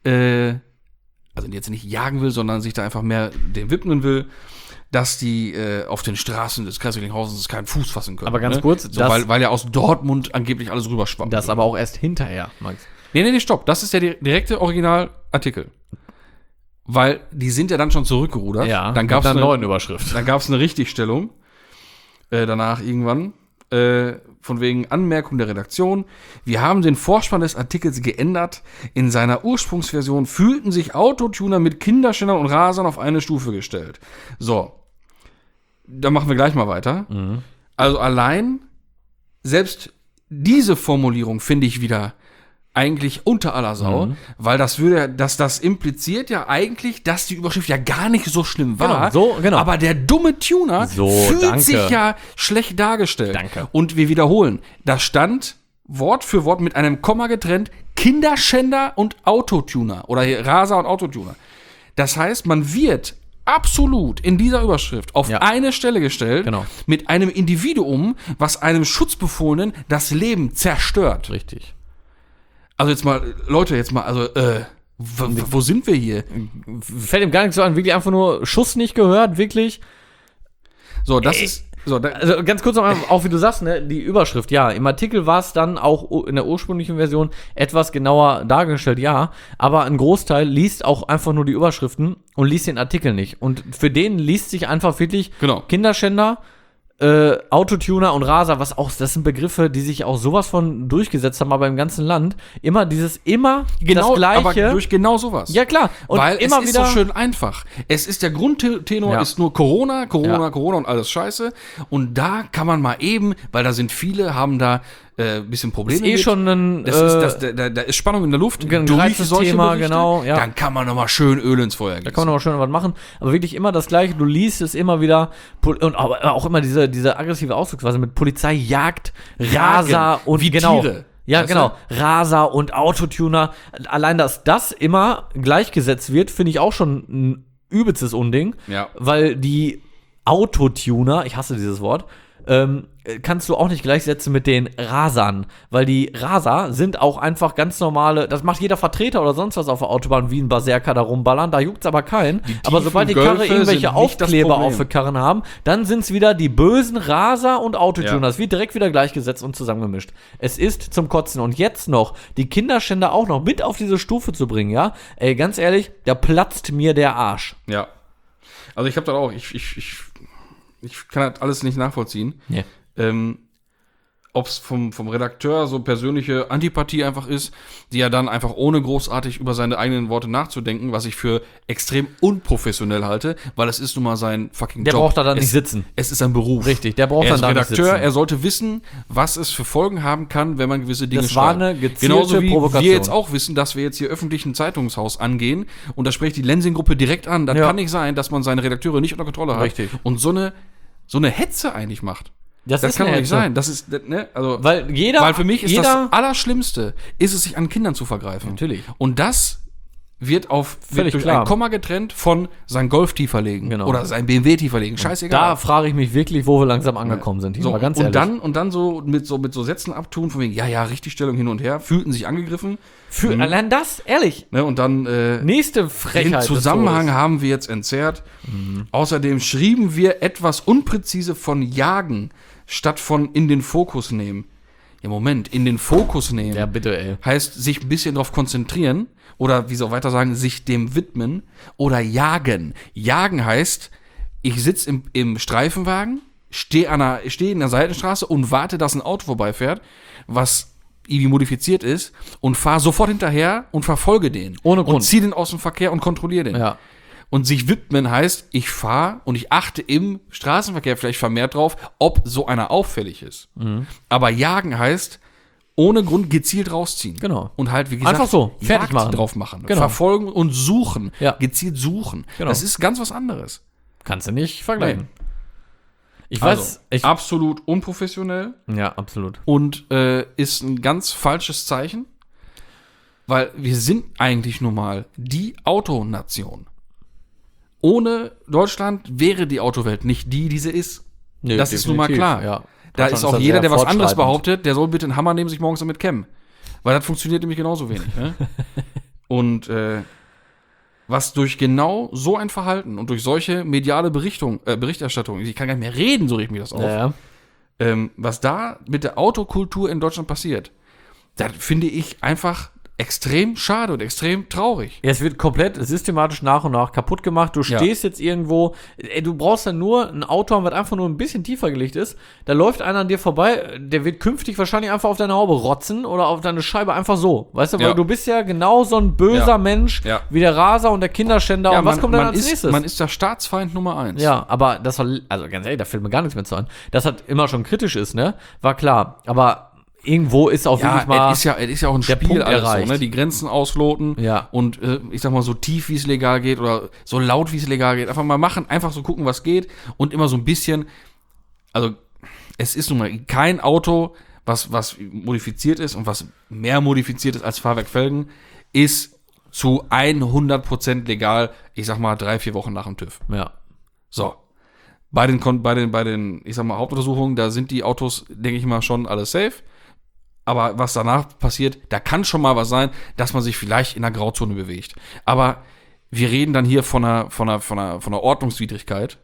also jetzt nicht jagen will, sondern sich da einfach mehr dem widmen will, dass die auf den Straßen des Kreises Recklinghausen keinen Fuß fassen können. Aber ganz kurz, so, weil ja aus Dortmund angeblich alles rüberschwappt. Das aber auch erst hinterher, Max. Nee, stopp. Das ist der direkte Originalartikel. Weil die sind ja dann schon zurückgerudert. Ja, dann gab es eine neuen Überschrift. Dann gab es eine Richtigstellung danach irgendwann. Von wegen Anmerkung der Redaktion. Wir haben den Vorspann des Artikels geändert. In seiner Ursprungsversion fühlten sich Autotuner mit Kinderschändern und Rasern auf eine Stufe gestellt. So. Da machen wir gleich mal weiter. Also allein, selbst diese Formulierung finde ich wieder eigentlich unter aller Sau, weil das impliziert ja eigentlich, dass die Überschrift ja gar nicht so schlimm war. Genau. Aber der dumme Tuner fühlt sich ja schlecht dargestellt. Danke. Und wir wiederholen, da stand Wort für Wort mit einem Komma getrennt Kinderschänder und Autotuner oder Raser und Autotuner. Das heißt, man wird absolut in dieser Überschrift auf eine Stelle gestellt mit einem Individuum, was einem Schutzbefohlenen das Leben zerstört. Richtig. Also jetzt mal, Leute, wo sind wir hier? Fällt ihm gar nicht so an, wirklich einfach nur Schuss nicht gehört, wirklich. So, das ist... Also ganz kurz noch mal, auch wie du sagst, ne, die Überschrift, ja, im Artikel war es dann auch in der ursprünglichen Version etwas genauer dargestellt, ja, aber ein Großteil liest auch einfach nur die Überschriften und liest den Artikel nicht. Und für den liest sich einfach wirklich Kinderschänder, Autotuner und Raser, das sind Begriffe, die sich auch sowas von durchgesetzt haben, aber im ganzen Land. Das Gleiche. Aber durch genau sowas. Ja, klar. Und weil immer es ist so schön einfach. Es ist der Grundtenor ist nur Corona und alles Scheiße. Und da kann man mal eben, weil da sind viele, haben da bisschen Probleme Ist schon ein da ist Spannung in der Luft. durch solche Thema, Berichte, genau. Ja. Dann kann man nochmal schön Öl ins Feuer gießen. Da kann man nochmal schön was machen. Aber wirklich immer das Gleiche. Du liest es immer wieder. Und auch immer diese aggressive Ausdrucksweise mit Polizei jagt, Raser und wie Tiere. Ja, genau. Raser und Autotuner. Allein, dass das immer gleichgesetzt wird, finde ich auch schon ein übelstes Unding. Ja. Weil die Autotuner, ich hasse dieses Wort, kannst du auch nicht gleichsetzen mit den Rasern. Weil die Raser sind auch einfach ganz normale, das macht jeder Vertreter oder sonst was auf der Autobahn wie ein Berserker da rumballern, da juckt's aber keinen. Aber sobald die Karre irgendwelche Aufkleber auf der Karren haben, dann sind's wieder die bösen Raser und Autotuner. Das wird direkt wieder gleichgesetzt und zusammengemischt. Es ist zum Kotzen. Und jetzt noch, die Kinderschänder auch noch mit auf diese Stufe zu bringen, ja? Ey, ganz ehrlich, da platzt mir der Arsch. Ja. Also ich habe da auch, ich kann das alles nicht nachvollziehen. Nee. Ob es vom Redakteur so persönliche Antipathie einfach ist, die er dann einfach ohne großartig über seine eigenen Worte nachzudenken, was ich für extrem unprofessionell halte, weil es ist nun mal sein fucking Der Job. Der braucht da dann nicht sitzen. Es ist ein Beruf. Richtig, der braucht dann da nicht sitzen. Er sollte wissen, was es für Folgen haben kann, wenn man gewisse Dinge schreibt. Das war eine gezielte Genauso wie Provokation. wir jetzt auch wissen, dass wir jetzt hier öffentlich ein Zeitungshaus angehen und da spricht die Lensing-Gruppe direkt an. Das kann nicht sein, dass man seine Redakteure nicht unter Kontrolle hat. Richtig. Und so eine Hetze eigentlich macht. Das kann doch nicht sein. Das ist, ne, also, weil für mich ist das Allerschlimmste, ist es, sich an Kindern zu vergreifen. Natürlich. Und das wird durch klar. ein Komma getrennt von sein Golf tiefer legen oder sein BMW tiefer legen. Scheißegal. Da frage ich mich wirklich, wo wir langsam angekommen sind. So, ganz ehrlich. Dann Und dann so mit so Sätzen abtun, von wegen, ja, Richtigstellung hin und her, fühlten sich angegriffen. Allein das, ehrlich. Ne, und dann nächste Frechheit. Den Zusammenhang haben wir jetzt entzerrt. Außerdem schrieben wir etwas unpräzise von jagen statt von in den Fokus nehmen. Ja, Moment, in den Fokus nehmen. Ja, bitte, ey. Heißt, sich ein bisschen drauf konzentrieren oder, wie sie auch weiter sagen, sich dem widmen oder jagen. Jagen heißt, ich sitze im Streifenwagen, stehe in der Seitenstraße und warte, dass ein Auto vorbeifährt, was irgendwie modifiziert ist und fahre sofort hinterher und verfolge den. Ohne Grund. Und ziehe den aus dem Verkehr und kontrolliere den. Ja. Und sich widmen heißt, ich fahre und ich achte im Straßenverkehr vielleicht vermehrt drauf, ob so einer auffällig ist. Aber jagen heißt, ohne Grund gezielt rausziehen. Genau. Und halt, wie gesagt, einfach so, fertig machen. Drauf machen. Genau. Verfolgen und suchen. Ja. Gezielt suchen. Genau. Das ist ganz was anderes. Kannst du nicht vergleichen. Ich weiß, absolut unprofessionell. Ja, absolut. Und ist ein ganz falsches Zeichen, weil wir sind eigentlich nun mal die Autonation. Ohne Deutschland wäre die Autowelt nicht die sie ist. Nee, das ist nun mal klar. Ja. Da ist auch jeder, der was anderes behauptet, der soll bitte einen Hammer nehmen, sich morgens damit kämmen. Weil das funktioniert nämlich genauso wenig. Ne? Und was durch genau so ein Verhalten und durch solche mediale Berichterstattung, ich kann gar nicht mehr reden, so regt mich das auf, was da mit der Autokultur in Deutschland passiert, das finde ich einfach extrem schade und extrem traurig. Ja, es wird komplett systematisch nach und nach kaputt gemacht. Du stehst jetzt irgendwo, du brauchst dann nur ein Auto haben, was einfach nur ein bisschen tiefer gelegt ist. Da läuft einer an dir vorbei, der wird künftig wahrscheinlich einfach auf deine Haube rotzen oder auf deine Scheibe einfach so. Weißt du, weil du bist ja genau so ein böser Mensch wie der Raser und der Kinderschänder. Und was kommt dann als nächstes? Man ist der Staatsfeind Nummer 1. Ja, aber das war, also ganz ehrlich, da fällt mir gar nichts mehr zu an. Dass das immer schon kritisch ist, ne? War klar. Aber irgendwo ist auch wirklich mal es ist ja auch ein Spiel alles so, ne? Die Grenzen ausloten und ich sag mal so tief, wie es legal geht oder so laut, wie es legal geht. Einfach mal machen, einfach so gucken, was geht und immer so ein bisschen, also es ist nun mal kein Auto, was modifiziert ist und was mehr modifiziert ist als Fahrwerkfelgen, ist zu 100% legal, ich sag mal 3-4 Wochen nach dem TÜV. Ja. So. Bei den, ich sag mal, Hauptuntersuchungen, da sind die Autos, denke ich mal, schon alles safe. Aber was danach passiert, da kann schon mal was sein, dass man sich vielleicht in einer Grauzone bewegt. Aber wir reden dann hier von einer Ordnungswidrigkeit.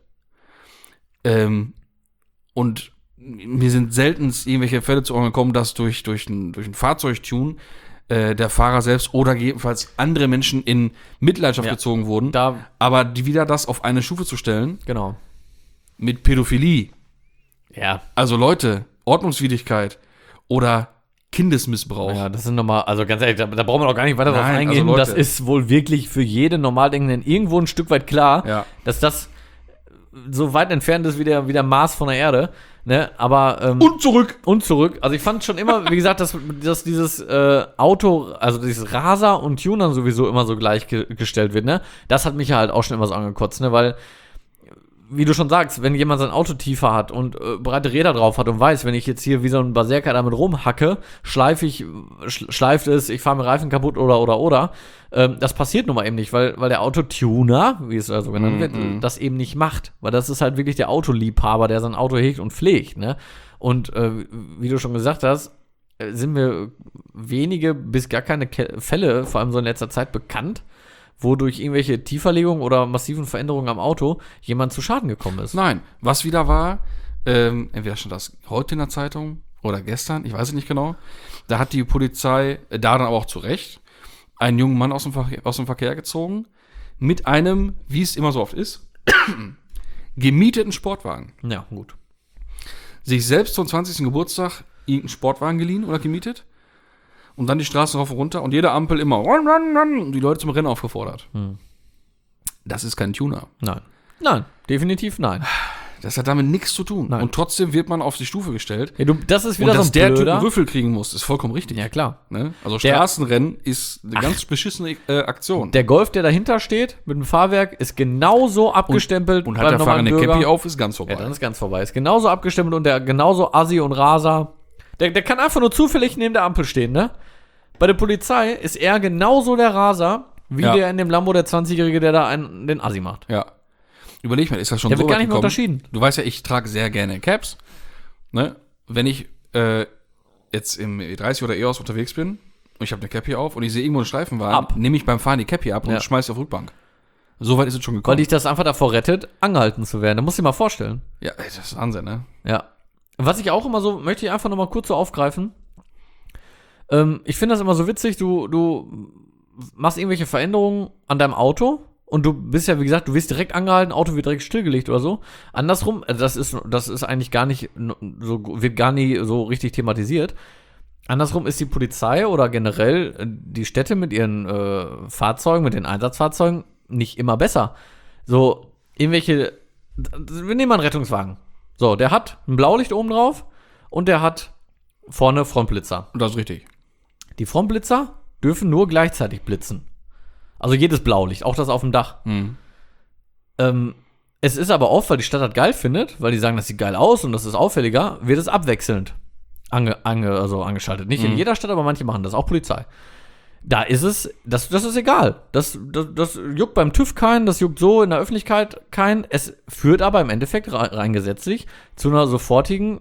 Und mir sind selten irgendwelche Fälle zu Ohren gekommen, dass durch ein Fahrzeugtune der Fahrer selbst oder gegebenenfalls andere Menschen in Mitleidenschaft gezogen wurden. Aber wieder das auf eine Stufe zu stellen. Genau. Mit Pädophilie. Ja. Also Leute, Ordnungswidrigkeit oder Kindesmissbrauch. Ja, das sind nochmal, also ganz ehrlich, da brauchen wir auch gar nicht weiter drauf eingehen. Also das ist wohl wirklich für jeden Normaldenkenden irgendwo ein Stück weit klar, dass das so weit entfernt ist wie der Mars von der Erde, ne? Aber Und zurück. Also ich fand schon immer, wie gesagt, dass dieses Auto, also dieses Raser und Tuner sowieso immer so gleichgestellt wird, ne? Das hat mich ja halt auch schon immer so angekotzt, ne? Weil, wie du schon sagst, wenn jemand sein Auto tiefer hat und breite Räder drauf hat und weiß, wenn ich jetzt hier wie so ein Berserker damit rumhacke, schleift es, ich fahre mir Reifen kaputt oder. Das passiert nun mal eben nicht, weil der Autotuner, wie es also genannt wird, das eben nicht macht. Weil das ist halt wirklich der Autoliebhaber, der sein Auto hegt und pflegt, ne? Und wie du schon gesagt hast, sind mir wenige bis gar keine Fälle, vor allem so in letzter Zeit, bekannt, wo durch irgendwelche Tieferlegungen oder massiven Veränderungen am Auto jemand zu Schaden gekommen ist. Nein, was wieder war, entweder stand das heute in der Zeitung oder gestern, ich weiß es nicht genau, da hat die Polizei, da dann aber auch zu Recht, einen jungen Mann aus dem Verkehr gezogen, mit einem, wie es immer so oft ist, gemieteten Sportwagen. Ja, gut. Sich selbst zum 20. Geburtstag irgendeinen Sportwagen geliehen oder gemietet und dann die Straße rauf und runter und jede Ampel immer und die Leute zum Rennen aufgefordert. Das ist kein Tuner. Nein, definitiv nein. Das hat damit nichts zu tun. Nein. Und trotzdem wird man auf die Stufe gestellt. Ja, das ist wieder und so dass ein der Typ Blöder. einen Rüffel kriegen muss, ist vollkommen richtig. Ja, klar. Ne? Also Straßenrennen ist eine ganz beschissene Aktion. Der Golf, der dahinter steht, mit dem Fahrwerk, ist genauso abgestempelt. Und hat der Fahrer eine Cappy auf, ist ganz vorbei. Ja, dann ist ganz vorbei. Ist genauso abgestempelt und der genauso Assi und Raser. Der kann einfach nur zufällig neben der Ampel stehen, ne? Bei der Polizei ist er genauso der Raser, wie der in dem Lambo, der 20-Jährige, der da den Assi macht. Ja. Überleg mal, ist das schon der so wird gar nicht mehr unterschieden. Du weißt ja, ich trage sehr gerne Caps. Ne? Wenn ich jetzt im E30 oder EOS unterwegs bin und ich habe eine Cappy auf und ich sehe irgendwo einen Streifenwagen, nehme ich beim Fahren die Cappy ab und schmeiße auf Rückbank. So weit ist es schon gekommen. Weil dich das einfach davor rettet, angehalten zu werden. Da musst du dir mal vorstellen. Ja, das ist Wahnsinn, ne? Ja. Was ich auch immer so, möchte ich einfach nochmal kurz so aufgreifen. Ich finde das immer so witzig, du machst irgendwelche Veränderungen an deinem Auto und du bist ja, wie gesagt, du wirst direkt angehalten, Auto wird direkt stillgelegt oder so. Andersrum, das ist eigentlich gar nicht so, wird gar nie so richtig thematisiert. Andersrum ist die Polizei oder generell die Städte mit ihren Fahrzeugen, mit den Einsatzfahrzeugen nicht immer besser. So, wir nehmen mal einen Rettungswagen. So, der hat ein Blaulicht oben drauf und der hat vorne Frontblitzer. Und das ist richtig. Die Frontblitzer dürfen nur gleichzeitig blitzen. Also jedes Blaulicht, auch das auf dem Dach. Es ist aber oft, weil die Stadt das geil findet, weil die sagen, das sieht geil aus und das ist auffälliger, wird es abwechselnd angeschaltet. Nicht in jeder Stadt, aber manche machen das, auch Polizei. Da ist es, das ist egal. Das juckt beim TÜV keinen, das juckt so in der Öffentlichkeit keinen. Es führt aber im Endeffekt rein gesetzlich zu einer sofortigen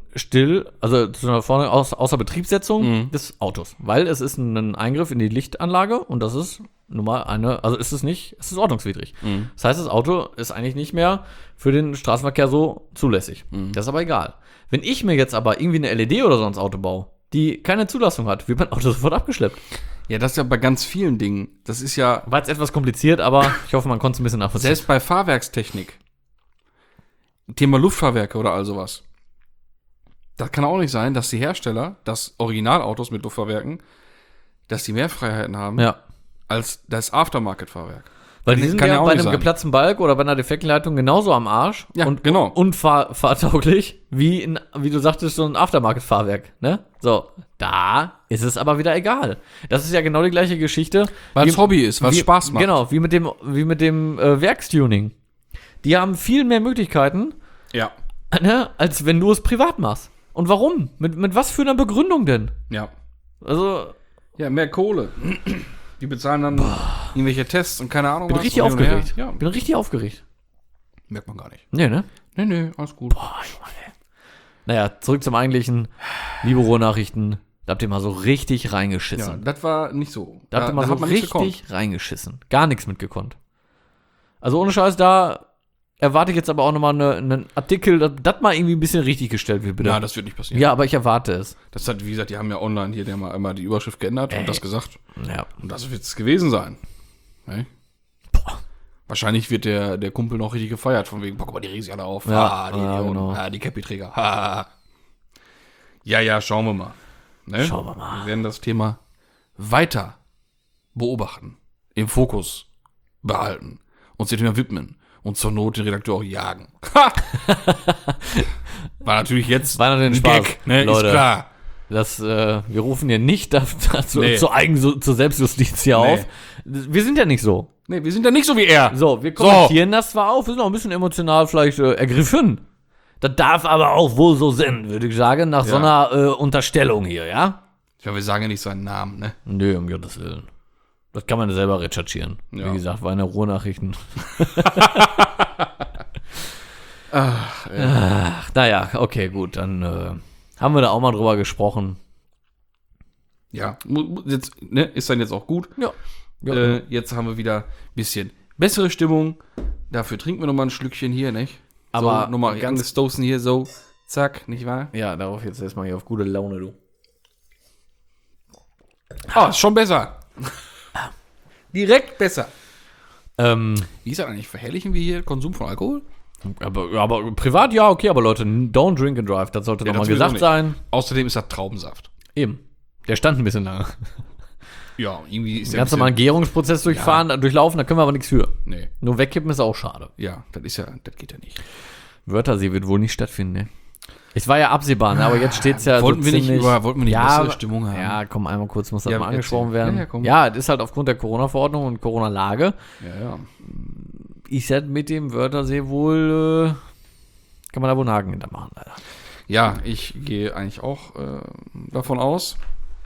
Außerbetriebssetzung des Autos. Weil es ist ein Eingriff in die Lichtanlage und das ist nun mal es ist ordnungswidrig. Das heißt, das Auto ist eigentlich nicht mehr für den Straßenverkehr so zulässig. Das ist aber egal. Wenn ich mir jetzt aber irgendwie eine LED oder so ins Auto baue, die keine Zulassung hat, wird mein Auto sofort abgeschleppt. Ja, das ist ja bei ganz vielen Dingen. Das ist ja. War jetzt etwas kompliziert, aber ich hoffe, man konnte es ein bisschen nachvollziehen. Selbst bei Fahrwerkstechnik. Thema Luftfahrwerke oder all sowas. Das kann auch nicht sein, dass die Hersteller, dass Originalautos mit Luftfahrwerken, dass die mehr Freiheiten haben als das Aftermarket-Fahrwerk. Weil die sind kann ja auch bei nicht einem sein. geplatzten Balk oder bei einer defekten Leitung genauso am Arsch und unfahrtauglich wie du sagtest, so ein Aftermarket-Fahrwerk, ne? So, da ist es aber wieder egal. Das ist ja genau die gleiche Geschichte. Weil es Hobby ist, was Spaß macht. Genau, wie mit dem Werkstuning. Die haben viel mehr Möglichkeiten, ne, als wenn du es privat machst. Und warum? Mit was für einer Begründung denn? Ja. Also. Ja, mehr Kohle. Die bezahlen dann irgendwelche Tests und keine Ahnung Bin was. richtig aufgeregt. Ja. Bin richtig aufgeregt. Merkt man gar nicht. Nee, ne? Nee, alles gut. Boah, Junge. Naja, zurück zum eigentlichen. Liebe Ruhrnachrichten, da habt ihr mal so richtig Ja, reingeschissen. das war nicht so. Da habt ihr mal so hat man nichts gekonnt. richtig reingeschissen. Gar nichts mitgekonnt. Also ohne Scheiß, da erwarte ich jetzt aber auch nochmal einen Artikel, das mal irgendwie ein bisschen richtig gestellt wird, bitte. Ja, das wird nicht passieren. Ja, aber ich erwarte es. Das hat, wie gesagt, die haben ja online hier die haben einmal die Überschrift geändert und das gesagt. Ja. Und das wird es gewesen sein. Ne? Wahrscheinlich wird der Kumpel noch richtig gefeiert, von wegen, boah, guck mal, die regen sich alle auf. Ja, Die ja, Idioten. genau. Die Cappy-Träger. Ja, schauen wir mal. Ne? Schauen wir mal. Wir werden das Thema weiter beobachten, im Fokus behalten, uns dem Thema widmen und zur Not den Redakteur auch jagen. Ha! War natürlich jetzt ein Spaß, ne? Leute. Ist klar. Wir rufen hier nicht dazu, Nee. zur Selbstjustiz hier auf. Wir sind ja nicht so. Nee, wir sind ja nicht so wie er. So, wir kommentieren das zwar auf, wir sind auch ein bisschen emotional vielleicht ergriffen. Das darf aber auch wohl so sein, würde ich sagen, nach so einer Unterstellung hier, ja? Ja, wir sagen ja nicht seinen Namen, ne? Nö, um Gottes Willen. Das kann man selber recherchieren. Ja. Wie gesagt, war in der Ruhrnachrichten. Ach, Naja, okay, gut, dann haben wir da auch mal drüber gesprochen. ja, jetzt, ne, ist dann jetzt auch gut. Ja. Jetzt haben wir wieder ein bisschen bessere Stimmung. Dafür trinken wir nochmal ein Schlückchen hier, nicht? Aber so, nochmal ganz- angestoßen hier, so, zack, nicht wahr? Ja, darauf jetzt erstmal hier auf gute Laune, du. Ah, ist schon besser. Direkt besser. Wie ist das eigentlich? Verherrlichen wir hier Konsum von Alkohol? Aber privat ja, okay, aber Leute, don't drink and drive, das sollte Ja, doch mal das sowieso gesagt nicht. sein. Außerdem ist das Traubensaft. Eben. Der stand ein bisschen lange. Ja, irgendwie ist Ganz normal einen Gärungsprozess durchlaufen, da können wir aber nichts für. Nee, Nur wegkippen ist auch schade. ja, das geht ja nicht. Wörthersee wird wohl nicht stattfinden, ne? Es war ja absehbar, ne? Aber jetzt steht's ja Wollten wir nicht bessere Stimmung haben? Ja, komm, einmal kurz muss das Ja, mal angesprochen erzähl. werden. Ja, komm. Ja, es ist halt aufgrund der Corona-Verordnung und Corona-Lage. Ja. Ich sag mit dem Wörthersee wohl, kann man da wohl einen Haken hintermachen, leider. Ja, ich gehe eigentlich auch davon aus.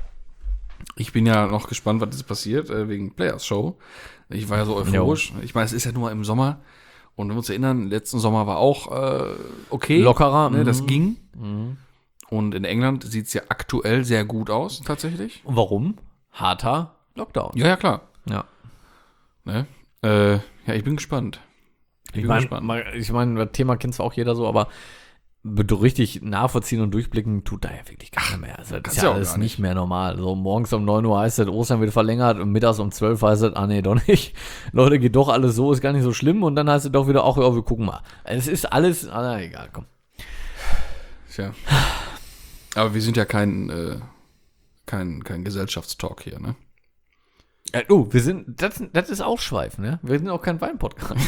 Ich bin ja noch gespannt, was jetzt passiert, wegen Players Show. Ich war ja so euphorisch. Ich meine, es ist ja nur im Sommer. Und wenn wir uns erinnern, letzten Sommer war auch okay. Lockerer. Ne, das ging. Und in England sieht es ja aktuell sehr gut aus, tatsächlich. Und warum? Harter Lockdown. Ja, klar. Ja. Ne? Ja, ich bin gespannt. Ich meine, das Thema kennt zwar auch jeder so, aber richtig nachvollziehen und durchblicken tut da ja wirklich keiner mehr. Also, das ist ja auch alles gar nicht mehr normal. So morgens um 9 Uhr heißt es, Ostern wird verlängert und mittags um 12 heißt es, nee, doch nicht. Leute, geht doch alles so, ist gar nicht so schlimm und dann heißt es doch wieder, ach ja, wir gucken mal. Es ist alles, egal, komm. Tja. Aber wir sind ja kein Gesellschaftstalk hier, ne? Wir sind, das ist Ausschweifen, ne? Wir sind auch kein Wein-Podcast.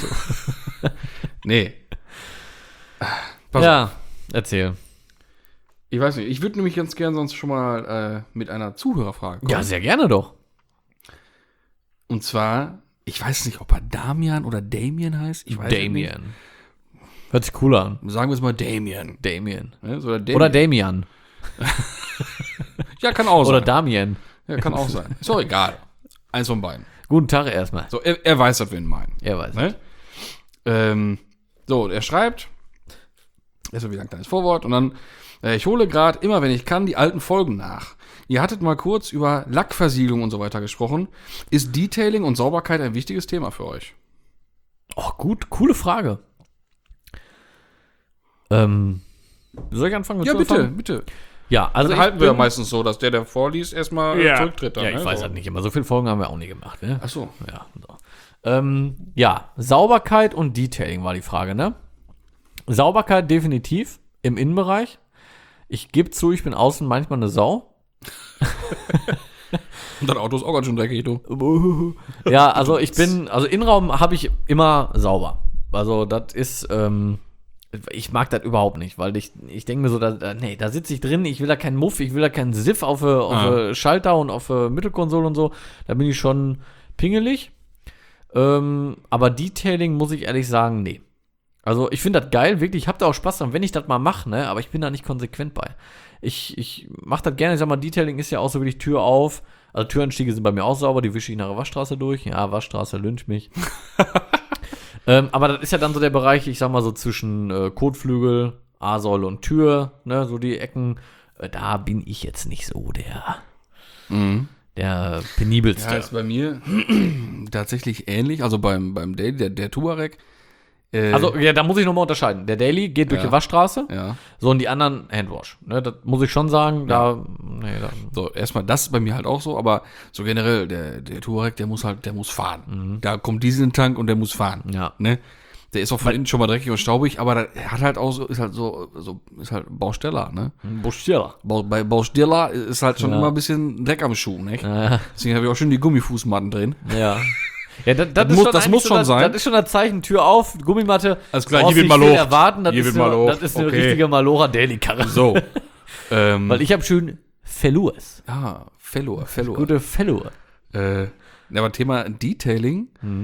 Nee. Pass auf. Ja, erzähl. Ich weiß nicht, ich würde nämlich ganz gern sonst schon mal mit einer Zuhörerfrage kommen. Ja, sehr gerne doch. Und zwar, ich weiß nicht, ob er Damian oder Damien heißt. Ich weiß es Damien. Hört sich cool an. nicht. Sagen wir es mal Damien. Damien. Ne? So, oder Damien. Oder Damian. Ja, kann auch Oder sein. Damien. Ja, kann auch sein. Ist auch egal. Eins von beiden. Guten Tag erstmal. So, er weiß, dass wir ihn meinen. Er weiß. Ne? So, er schreibt, erstmal wieder ein kleines Vorwort und dann, ich hole gerade immer, wenn ich kann, die alten Folgen nach. Ihr hattet mal kurz über Lackversiegelung und so weiter gesprochen. Ist Detailing und Sauberkeit ein wichtiges Thema für euch? Oh, gut, coole Frage. Soll ich anfangen? Ja, Willst du bitte, anfangen? bitte. Ja, also Also halten wir ja meistens so, dass der vorliest, erstmal zurücktritt. Dann, Ja, ich ne? weiß so. halt nicht immer. So viele Folgen haben wir auch nie gemacht, ne? Ach so. Ja, so. Ja, Sauberkeit und Detailing war die Frage, ne? Sauberkeit definitiv im Innenbereich. Ich gebe zu, ich bin außen manchmal eine Sau. Und dein Auto ist auch ganz schön dreckig, du. Ja, also Innenraum habe ich immer sauber. Also das ist, ich mag das überhaupt nicht, weil ich denke mir so, da sitze ich drin, ich will da keinen Muff, ich will da keinen Siff auf Schalter und auf Mittelkonsole und so. Da bin ich schon pingelig. Aber Detailing muss ich ehrlich sagen, nee. Also ich finde das geil, wirklich, ich habe da auch Spaß dran, wenn ich das mal mache, ne? Aber ich bin da nicht konsequent bei. Ich mache das gerne, ich sag mal, Detailing ist ja auch so wirklich Tür auf. Also Türanstiege sind bei mir auch sauber, die wische ich nach der Waschstraße durch. Ja, Waschstraße, lynch mich. Aber das ist ja dann so der Bereich, ich sag mal so zwischen Kotflügel, A-Säule und Tür, ne, so die Ecken. Da bin ich jetzt nicht so der penibelste. Ja, ist bei mir tatsächlich ähnlich. Also beim Daily, der Tuareg. Also, ja, da muss ich nochmal unterscheiden. Der Daily geht durch Ja. die Waschstraße, Ja. so und die anderen Handwash. Ne, das muss ich schon sagen. So, erstmal das ist bei mir halt auch so, aber so generell, der Tuareg, der muss fahren. Da kommt Diesel in den Tank und der muss fahren. Ja. Ne? Der ist auch von innen schon mal dreckig und staubig, aber er hat halt auch so, ist halt Bausteller, ne? Buschierer. Bei Bausteller ist halt schon Ja. immer ein bisschen Dreck am Schuh, ne? Ja. Deswegen habe ich auch schon die Gummifußmatten drin. Ja. Ja, das muss schon sein. Das ist schon das Zeichen, Tür auf, Gummimatte. Alles klar, hier wird mal Luft. erwarten, Das ist eine richtige Malora Daily-Karre. So. Weil ich habe schön Velours. Velour. Gute Velour. Aber Thema Detailing,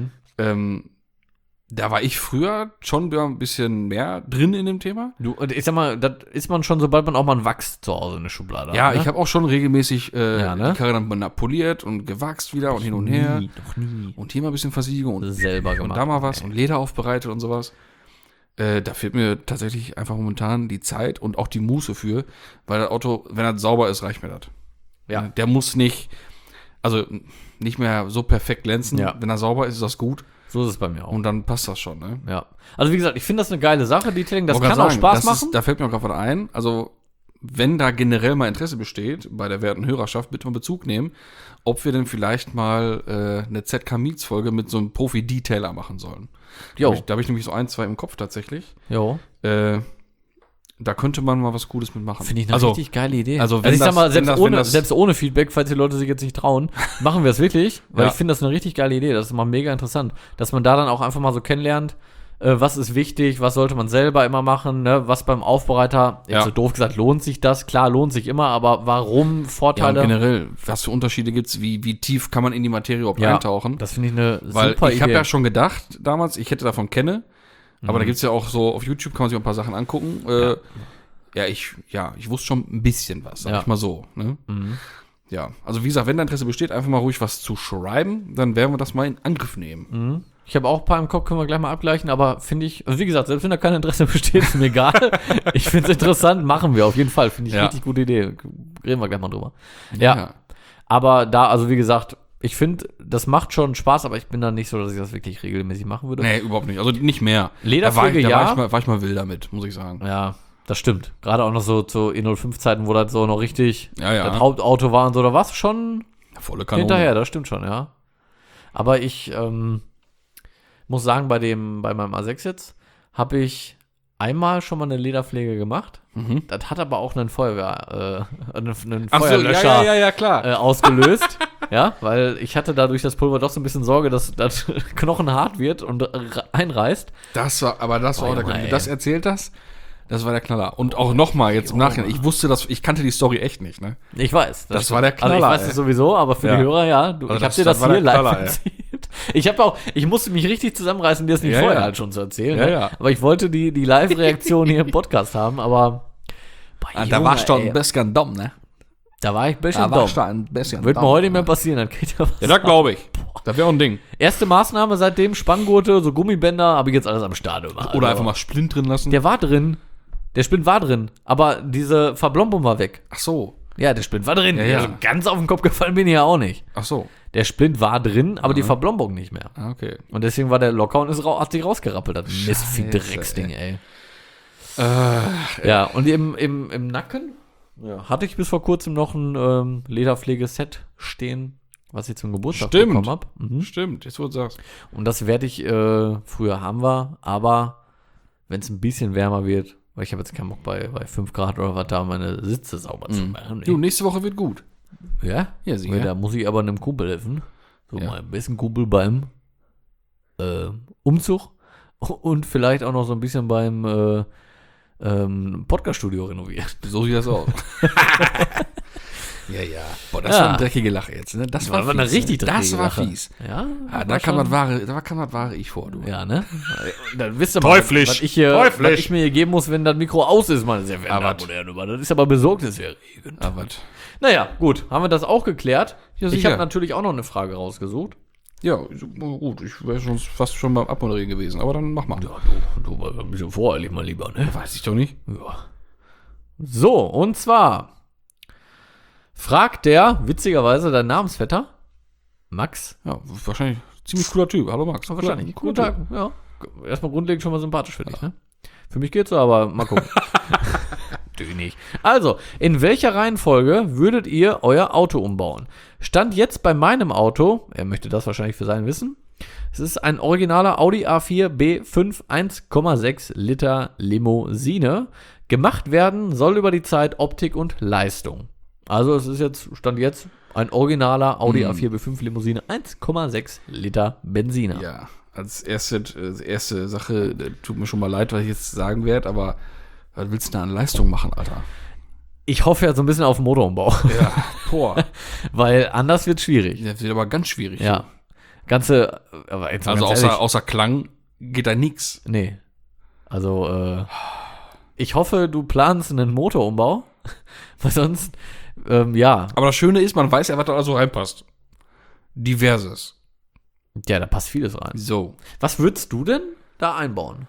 da war ich früher schon ein bisschen mehr drin in dem Thema. Und ich sag mal, das ist man schon, sobald man auch mal einen Wachs zu Hause in der Schublade hat. Ja, ne? ich habe auch schon regelmäßig die Karre dann poliert und gewachst wieder und hin und her. Noch nie. Und hier mal ein bisschen Versiegelung und Selber gemacht. Und da mal was und Leder aufbereitet und sowas. Da fehlt mir tatsächlich einfach momentan die Zeit und auch die Muße für, weil das Auto, wenn das sauber ist, reicht mir das. Ja. Der muss nicht mehr so perfekt glänzen. Ja. Wenn er sauber ist das gut. So ist es bei mir auch. Und dann passt das schon, ne? Ja. Also wie gesagt, ich finde das eine geile Sache, Detailing. Das Wollte kann grad auch sagen, Spaß machen. Da fällt mir auch gerade was ein. Also, wenn da generell mal Interesse besteht, bei der werten Hörerschaft, bitte mal Bezug nehmen, ob wir denn vielleicht mal eine ZK Meets-Folge mit so einem Profi-Detailer machen sollen. Jo. Da habe ich nämlich so 1, 2 im Kopf tatsächlich. Jo. Da könnte man mal was Cooles mitmachen. Finde ich eine richtig geile Idee. Also, ich sag mal, selbst ohne Feedback, falls die Leute sich jetzt nicht trauen, machen wir es wirklich, weil ich finde das eine richtig geile Idee. Das ist mal mega interessant, dass man da dann auch einfach mal so kennenlernt, was ist wichtig, was sollte man selber immer machen, ne? Was beim Aufbereiter, jetzt so doof gesagt, lohnt sich das? Klar, lohnt sich immer, aber warum Vorteile? Ja, und generell, was für Unterschiede gibt es, wie tief kann man in die Materie überhaupt eintauchen? Das finde ich eine weil super Idee. Ich habe ja schon gedacht damals, ich hätte davon kenne, aber da gibt es ja auch so, auf YouTube kann man sich auch ein paar Sachen angucken. Ich wusste schon ein bisschen was, sag ich mal so. Ne? Ja, also wie gesagt, wenn da Interesse besteht, einfach mal ruhig was zu schreiben, dann werden wir das mal in Angriff nehmen. Ich habe auch ein paar im Kopf, können wir gleich mal abgleichen, aber finde ich, also wie gesagt, selbst wenn da kein Interesse besteht, ist mir egal. Ich finde es interessant, machen wir auf jeden Fall. Finde ich richtig gute Idee. Reden wir gleich mal drüber. Ja. Aber da, also wie gesagt, ich finde, das macht schon Spaß, aber ich bin da nicht so, dass ich das wirklich regelmäßig machen würde. Nee, überhaupt nicht. Also nicht mehr. Lederpflege, war ich mal wild damit, muss ich sagen. Ja, das stimmt. Gerade auch noch so zu E05-Zeiten, wo das so noch richtig das Hauptauto war und so, da war es schon volle Kanone. Hinterher, das stimmt schon, ja. Aber ich muss sagen, bei meinem A6 jetzt habe ich einmal schon mal eine Lederpflege gemacht. Das hat aber auch einen Feuerlöscher klar. Ausgelöst. Ja, weil ich hatte da durch das Pulver doch so ein bisschen Sorge, dass das Knochen hart wird und einreißt. Das war auch der Knaller. Wenn du das erzählt hast, das war der Knaller. Und auch nochmal jetzt im Nachhinein, ich kannte die Story echt nicht, ne? Ich weiß. Das war der Knaller. Also ich weiß es sowieso, aber für die Hörer, ich habe dir das hier live erzählt. Ich musste mich richtig zusammenreißen, dir das nicht vorher halt schon zu erzählen. Ja. Aber ich wollte die Live-Reaktion hier im Podcast haben, aber da warst du ein bisschen dumm, ne? Da war ich ein bisschen dumm. Wird mir heute nicht mehr passieren, dann kriegt er was. Ja, das glaube ich. Das wäre auch ein Ding. Erste Maßnahme seitdem, Spanngurte, so Gummibänder, habe ich jetzt alles am Start immer. Oder einfach mal Splint drin lassen. Der war drin. Der Splint war drin. Aber diese Verblombung war weg. Ach so. Ja, der Splint war drin. Ja. Also ganz auf den Kopf gefallen bin ich ja auch nicht. Ach so. Der Splint war drin, aber die Verblombung nicht mehr. Okay. Und deswegen war der locker und hat sich rausgerappelt. Das Mistvieh-Drecksding, ey. Ja, und im Nacken hatte ich bis vor kurzem noch ein Lederpflegeset stehen, was ich zum Geburtstag bekommen habe. Stimmt, jetzt wo du sagst. Und das werde ich, früher haben wir, aber wenn es ein bisschen wärmer wird, weil ich habe jetzt keinen Bock bei 5 Grad oder was da meine Sitze sauber zu machen. Du, nächste Woche wird gut. Ja? Ja, sicher. Da muss ich aber einem Kumpel helfen. So mal ein bisschen Kumpel beim Umzug und vielleicht auch noch so ein bisschen beim Podcast-Studio renovieren. So sieht das aus. Ja. Boah, das war eine dreckige Lache jetzt. Ne? Das war eine richtig dreckige Lache. Das war fies. Ja, da kam das wahre Ich vor, du. Ja, ne? Dann wisst ihr mal, was ich mir hier geben muss, wenn das Mikro aus ist, meine sehr verehrten Damen und Herren. Das ist aber besorgniserregend. Naja, gut. Haben wir das auch geklärt? Ja, ich habe natürlich auch noch eine Frage rausgesucht. Ja, gut. Ich wäre fast schon beim Abmoderieren gewesen, aber dann mach mal. Ja, du war ein bisschen voreilig mal lieber, ne? Weiß ich doch nicht. Ja. So, und zwar fragt der, witzigerweise, dein Namensvetter, Max. Ja, wahrscheinlich ziemlich cooler Typ. Hallo Max. Wahrscheinlich. Cooler Tag. Ja. Erstmal grundlegend schon mal sympathisch für dich, ne? Für mich geht's so, aber mal gucken. Du nicht. Also, in welcher Reihenfolge würdet ihr euer Auto umbauen? Stand jetzt bei meinem Auto, er möchte das wahrscheinlich für sein wissen, es ist ein originaler Audi A4 B5 1,6 Liter Limousine. Gemacht werden soll über die Zeit Optik und Leistung. Also es ist jetzt, Stand jetzt, Ein originaler Audi A4 B5 Limousine, 1,6 Liter Benziner. Ja, als erste Sache, tut mir schon mal leid, was ich jetzt sagen werde, aber was willst du da an Leistung machen, Alter? Ich hoffe ja so ein bisschen auf Motorumbau. Ja, boah. Weil anders wird schwierig. Das wird aber ganz schwierig. Ja. Aber jetzt mal Also ganz ehrlich, außer Klang geht da nix. Nee. Also, ich hoffe, du planst einen Motorumbau. Weil sonst, ja. Aber das Schöne ist, man weiß ja, was da so reinpasst. Diverses. Ja, da passt vieles rein. So. Was würdest du denn da einbauen?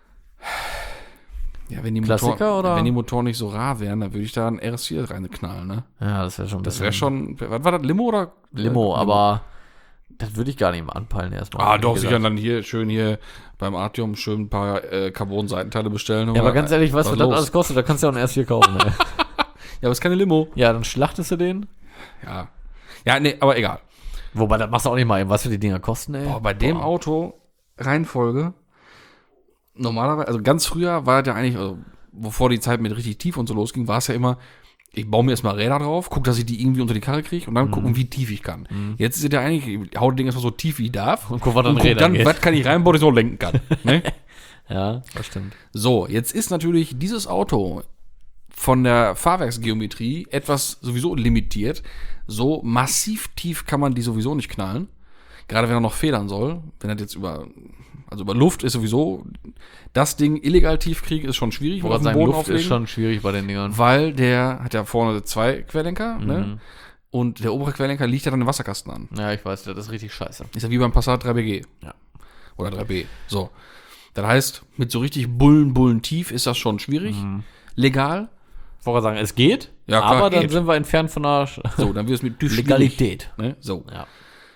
Ja, wenn die Klassiker, oder? Wenn die Motoren nicht so rar wären, dann würde ich da einen RS4 reinknallen, ne? Ja, das wäre schon. Das wäre schon, was war das, Limo oder? Limo, aber das würde ich gar nicht mal anpeilen erstmal. Ah, doch, sicher dann hier beim Artium schön ein paar Carbon-Seitenteile bestellen. Ja, aber ganz ehrlich, weißt du, was das los? alles kostet? Da kannst du ja auch einen RS4 kaufen, ey. Ja, aber es ist keine Limo. Ja, dann schlachtest du den. Ja. Ja, nee, aber egal. Wobei, das machst du auch nicht mal eben, was für die Dinger kosten, ey. Boah, bei dem Auto, Reihenfolge, normalerweise, also ganz früher war das ja eigentlich, also bevor die Zeit mit richtig tief und so losging, war es ja immer, ich baue mir erstmal Räder drauf, gucke, dass ich die irgendwie unter die Karre kriege und dann gucken, wie tief ich kann. Jetzt ist es ja eigentlich, ich hau das Ding erstmal so tief wie ich darf Und guck, was dann guck Räder dann, geht. was kann ich reinbauen, dass ich so lenken kann. Ne? Ja, das stimmt. So, jetzt ist natürlich dieses Auto von der Fahrwerksgeometrie etwas sowieso limitiert. So massiv tief kann man die sowieso nicht knallen. Gerade wenn er noch federn soll. Wenn er jetzt über Luft ist sowieso, das Ding illegal tief kriegen ist schon schwierig. Oder sein Luft ist schon schwierig bei den Dingern. Weil der hat ja vorne 2 Querlenker, ne? Und der obere Querlenker liegt ja dann im Wasserkasten an. Ja, ich weiß, das ist richtig scheiße. Ist ja wie beim Passat 3BG. Ja. Oder 3B. So. Das heißt, mit so richtig Bullen tief ist das schon schwierig. Legal. Ich wollte sagen, es geht, Ja, klar, aber dann geht. sind wir entfernt von der So, dann wird es mit TÜV Legalität. schwierig, ne? So. Ja.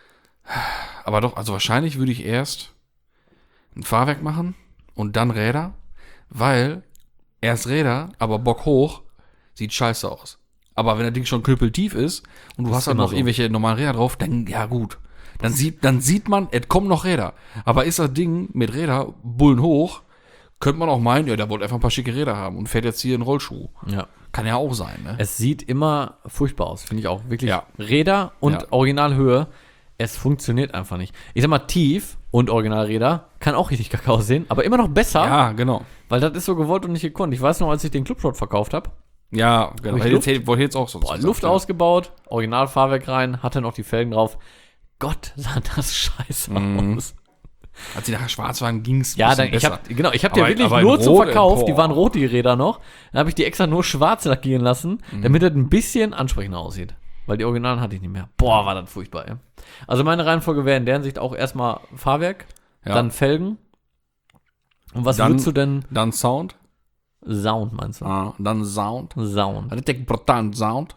Aber doch, also wahrscheinlich würde ich erst ein Fahrwerk machen und dann Räder, weil erst Räder, aber Bock hoch, sieht scheiße aus. Aber wenn das Ding schon knüppeltief ist und du hast dann immer noch so. irgendwelche normalen Räder drauf, dann, ja gut. Dann sieht man, es kommen noch Räder. Aber ist das Ding mit Räder Bullen hoch, könnte man auch meinen, ja, der wollte einfach ein paar schicke Räder haben und fährt jetzt hier einen Rollschuh. Ja. Kann ja auch sein, ne? Es sieht immer furchtbar aus, finde ich auch. Wirklich Ja. Räder und Ja. Originalhöhe, es funktioniert einfach nicht. Ich sag mal, tief und Originalräder kann auch richtig kacke aussehen, aber immer noch besser, Ja, genau. weil das ist so gewollt und nicht gekonnt. Ich weiß noch, als ich den Clubshot verkauft habe, Ja, genau. Hab ich Wollte jetzt auch so. Luft ausgebaut, Originalfahrwerk rein, hatte noch die Felgen drauf. Gott, sah das scheiße aus. Als die nachher schwarz waren, ging es Ja, ich habe die Aber- wirklich aber in nur zum Rot, Verkauf, die boah. waren rot, die Räder noch. Dann habe ich die extra nur schwarz lackieren lassen, damit das ein bisschen ansprechender aussieht. Weil die Originalen hatte ich nicht mehr. Boah, war das furchtbar, ey. Also meine Reihenfolge wäre in der Hinsicht auch erstmal Fahrwerk, Ja. dann Felgen. Und was Dann- würdest du denn? Dann Sound. Sound, meinst du? Dann Sound. Sound. Das ist der brutalen Sound.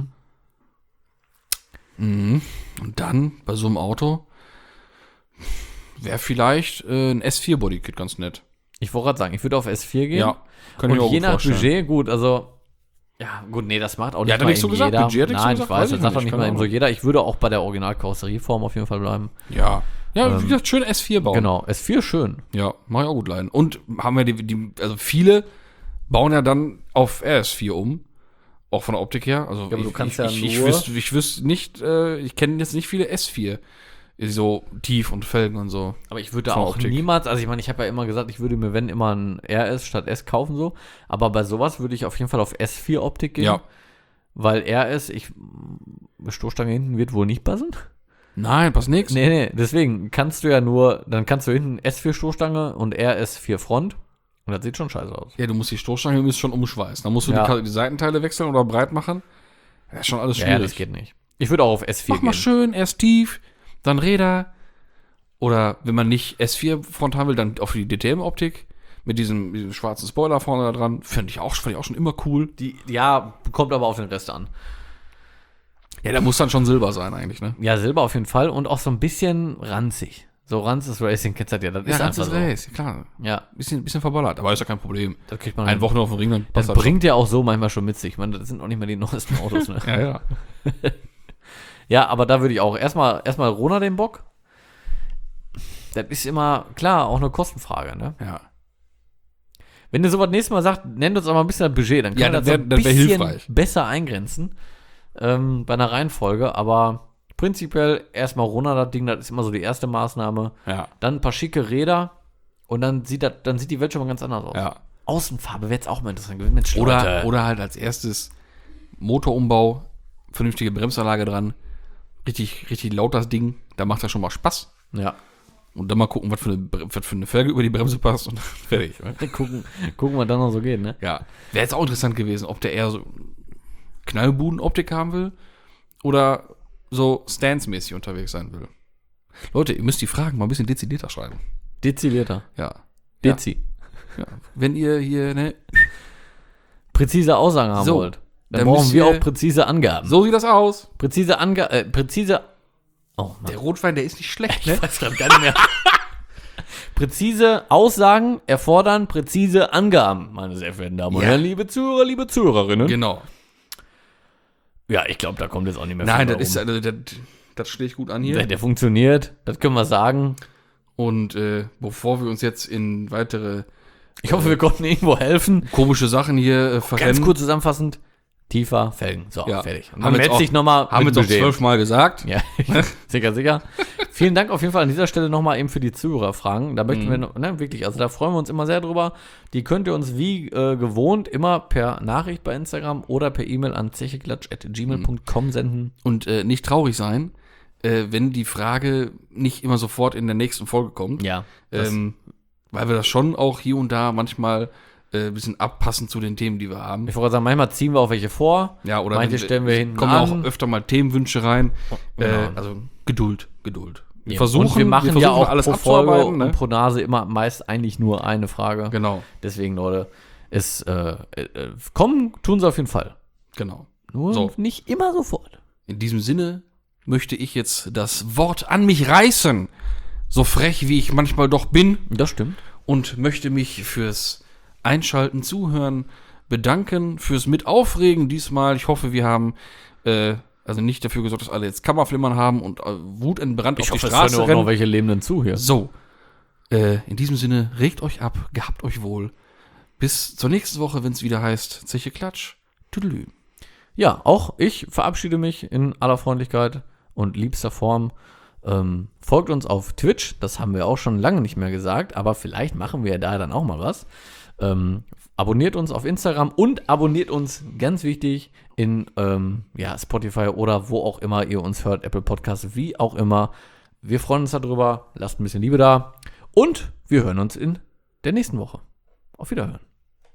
Und dann bei so einem Auto wäre vielleicht ein S4 Bodykit ganz nett. Ich wollte gerade sagen, ich würde auf S4 gehen. Ja, kann ich mir Und auch je gut nach vorstellen. Budget, gut, also, ja, gut, nee, das macht auch nicht Ja, hat er mal nicht so eben gesagt? jeder. Budget hat er nicht so Nein, gesagt? ich weiß, Weiß das ich sagt doch nicht, nicht keine mal eben so Ahnung. jeder. Ich würde auch bei der Originalkarosserieform auf jeden Fall bleiben. Ja. Ja, wie gesagt, schön S4 bauen. Genau, S4 schön. Ja, mach ich auch gut leiden. Und haben wir also viele bauen ja dann auf RS4 um. Auch von der Optik her. Also aber du kannst ich nur- wüsste nicht, ich kenne jetzt nicht viele S4. So tief und Felgen und so. Aber ich würde Von auch Optik. niemals, also ich meine, ich habe ja immer gesagt, ich würde mir, wenn, immer ein RS statt S kaufen so. Aber bei sowas würde ich auf jeden Fall auf S4 Optik gehen. Ja. Weil RS, Stoßstange hinten wird wohl nicht passen. Nein, passt nix. Nee, deswegen kannst du ja nur, dann kannst du hinten S4 Stoßstange und RS4 Front. Und das sieht schon scheiße aus. Ja, du musst die Stoßstange schon umschweißen. Dann musst du Ja. die Seitenteile wechseln oder breit machen. Das ist schon alles Ja, schwierig. das geht nicht. Ich würde auch auf S4 Mach mal gehen. schön, erst tief, dann Räder. Oder wenn man nicht S4 Front haben will, dann auf die DTM-Optik. Mit diesem schwarzen Spoiler vorne da dran. Fand ich auch schon immer cool. Ja, kommt aber auf den Rest an. Ja, der muss dann schon Silber sein eigentlich, ne? Ja, Silber auf jeden Fall und auch so ein bisschen ranzig. So ranziges Racing kennst du ja, das ist einfach ganzes so. Race, klar. Ja, Bisschen verballert, aber ist ja kein Problem. das kriegt man Ein hin. Wochenende auf dem Ring, dann Das passt das bringt ja auch so manchmal schon mit sich. Ich meine, das sind auch nicht mehr die neuesten Autos, ne? schon. Ja. Ja, aber da würde ich auch erstmal Rona den Bock. Das ist immer, klar, auch eine Kostenfrage, ne? Ja. Wenn ihr sowas nächstes Mal sagt, nennt uns aber ein bisschen das Budget, dann Ja, können wir das das wär- so ein das wär bisschen hilfreich. besser eingrenzen. bei einer Reihenfolge, aber prinzipiell erstmal runter das Ding, das ist immer so die erste Maßnahme. Ja. Dann ein paar schicke Räder und dann sieht die Welt schon mal ganz anders aus. Ja. Außenfarbe wäre jetzt auch mal interessant gewesen. Mensch, Leute. Oder halt als erstes Motorumbau, vernünftige Bremsanlage dran, richtig laut das Ding, da macht das schon mal Spaß. Ja. Und dann mal gucken, was für eine Felge über die Bremse passt und fertig. Ne? gucken, was dann noch so geht, ne? Ja. Wäre jetzt auch interessant gewesen, ob der eher so Knallbuden-Optik haben will oder so Stance-mäßig unterwegs sein will. Leute, ihr müsst die Fragen mal ein bisschen dezidierter schreiben. Dezidierter. Ja. Dezi. Ja. Wenn ihr hier, ne? Präzise Aussagen haben wollt, dann brauchen wir auch präzise Angaben. So sieht das aus. Präzise Angaben, oh Mann. Der Rotwein, der ist nicht schlecht, Ich weiß gerade gar nicht mehr. Präzise Aussagen erfordern präzise Angaben, meine sehr verehrten Damen und Herren, liebe Zuhörer, liebe Zuhörerinnen. Genau. Ja, ich glaube, da kommt jetzt auch nicht mehr Nein, viel das rum. ist, das schlägt gut an hier. Der funktioniert, das können wir sagen. Und bevor wir uns jetzt in weitere Ich hoffe, wir konnten irgendwo helfen. komische Sachen hier verrennen. Ganz kurz zusammenfassend, tiefer Felgen. So, Ja. fertig. Und Haben dann wir meldet sich nochmal haben wir jetzt auch 12 Mal gesagt. Ja, sicher. Vielen Dank auf jeden Fall an dieser Stelle nochmal eben für die Zuhörerfragen. Da möchten wir, wirklich, also da freuen wir uns immer sehr drüber. Die könnt ihr uns wie gewohnt immer per Nachricht bei Instagram oder per E-Mail an zecheklatsch@gmail.com senden. Und nicht traurig sein, wenn die Frage nicht immer sofort in der nächsten Folge kommt. Ja. Weil wir das schon auch hier und da manchmal ein bisschen abpassen zu den Themen, die wir haben. Ich wollte sagen, manchmal ziehen wir auch welche vor. Ja, oder manche stellen wir hinten kommen an. auch öfter mal Themenwünsche rein. Genau. Also Geduld. Wir Ja, versuchen, und wir machen ja auch alles pro Folge abzuarbeiten. und pro Nase immer meist eigentlich nur eine Frage. Genau, Deswegen, Leute, kommen tun sie auf jeden Fall. genau. Nur So. nicht immer sofort. In diesem Sinne möchte ich jetzt das Wort an mich reißen, so frech wie ich manchmal doch bin, Das stimmt. und möchte mich fürs Einschalten, Zuhören bedanken, fürs Mitaufregen diesmal. Ich hoffe, wir haben also nicht dafür gesorgt, dass alle jetzt Kammerflimmern haben und wutentbrannt auf die es hören Straße auch noch rennen. welche Lebenden zu hier. So, in diesem Sinne, regt euch ab, gehabt euch wohl. Bis zur nächsten Woche, wenn es wieder heißt Zeche Klatsch. Tüdelü. Ja, auch ich verabschiede mich in aller Freundlichkeit und liebster Form. Folgt uns auf Twitch, das haben wir auch schon lange nicht mehr gesagt, aber vielleicht machen wir da dann auch mal was. Abonniert uns auf Instagram und abonniert uns, ganz wichtig, in Spotify oder wo auch immer ihr uns hört, Apple Podcasts, wie auch immer. Wir freuen uns darüber, lasst ein bisschen Liebe da und wir hören uns in der nächsten Woche. Auf Wiederhören.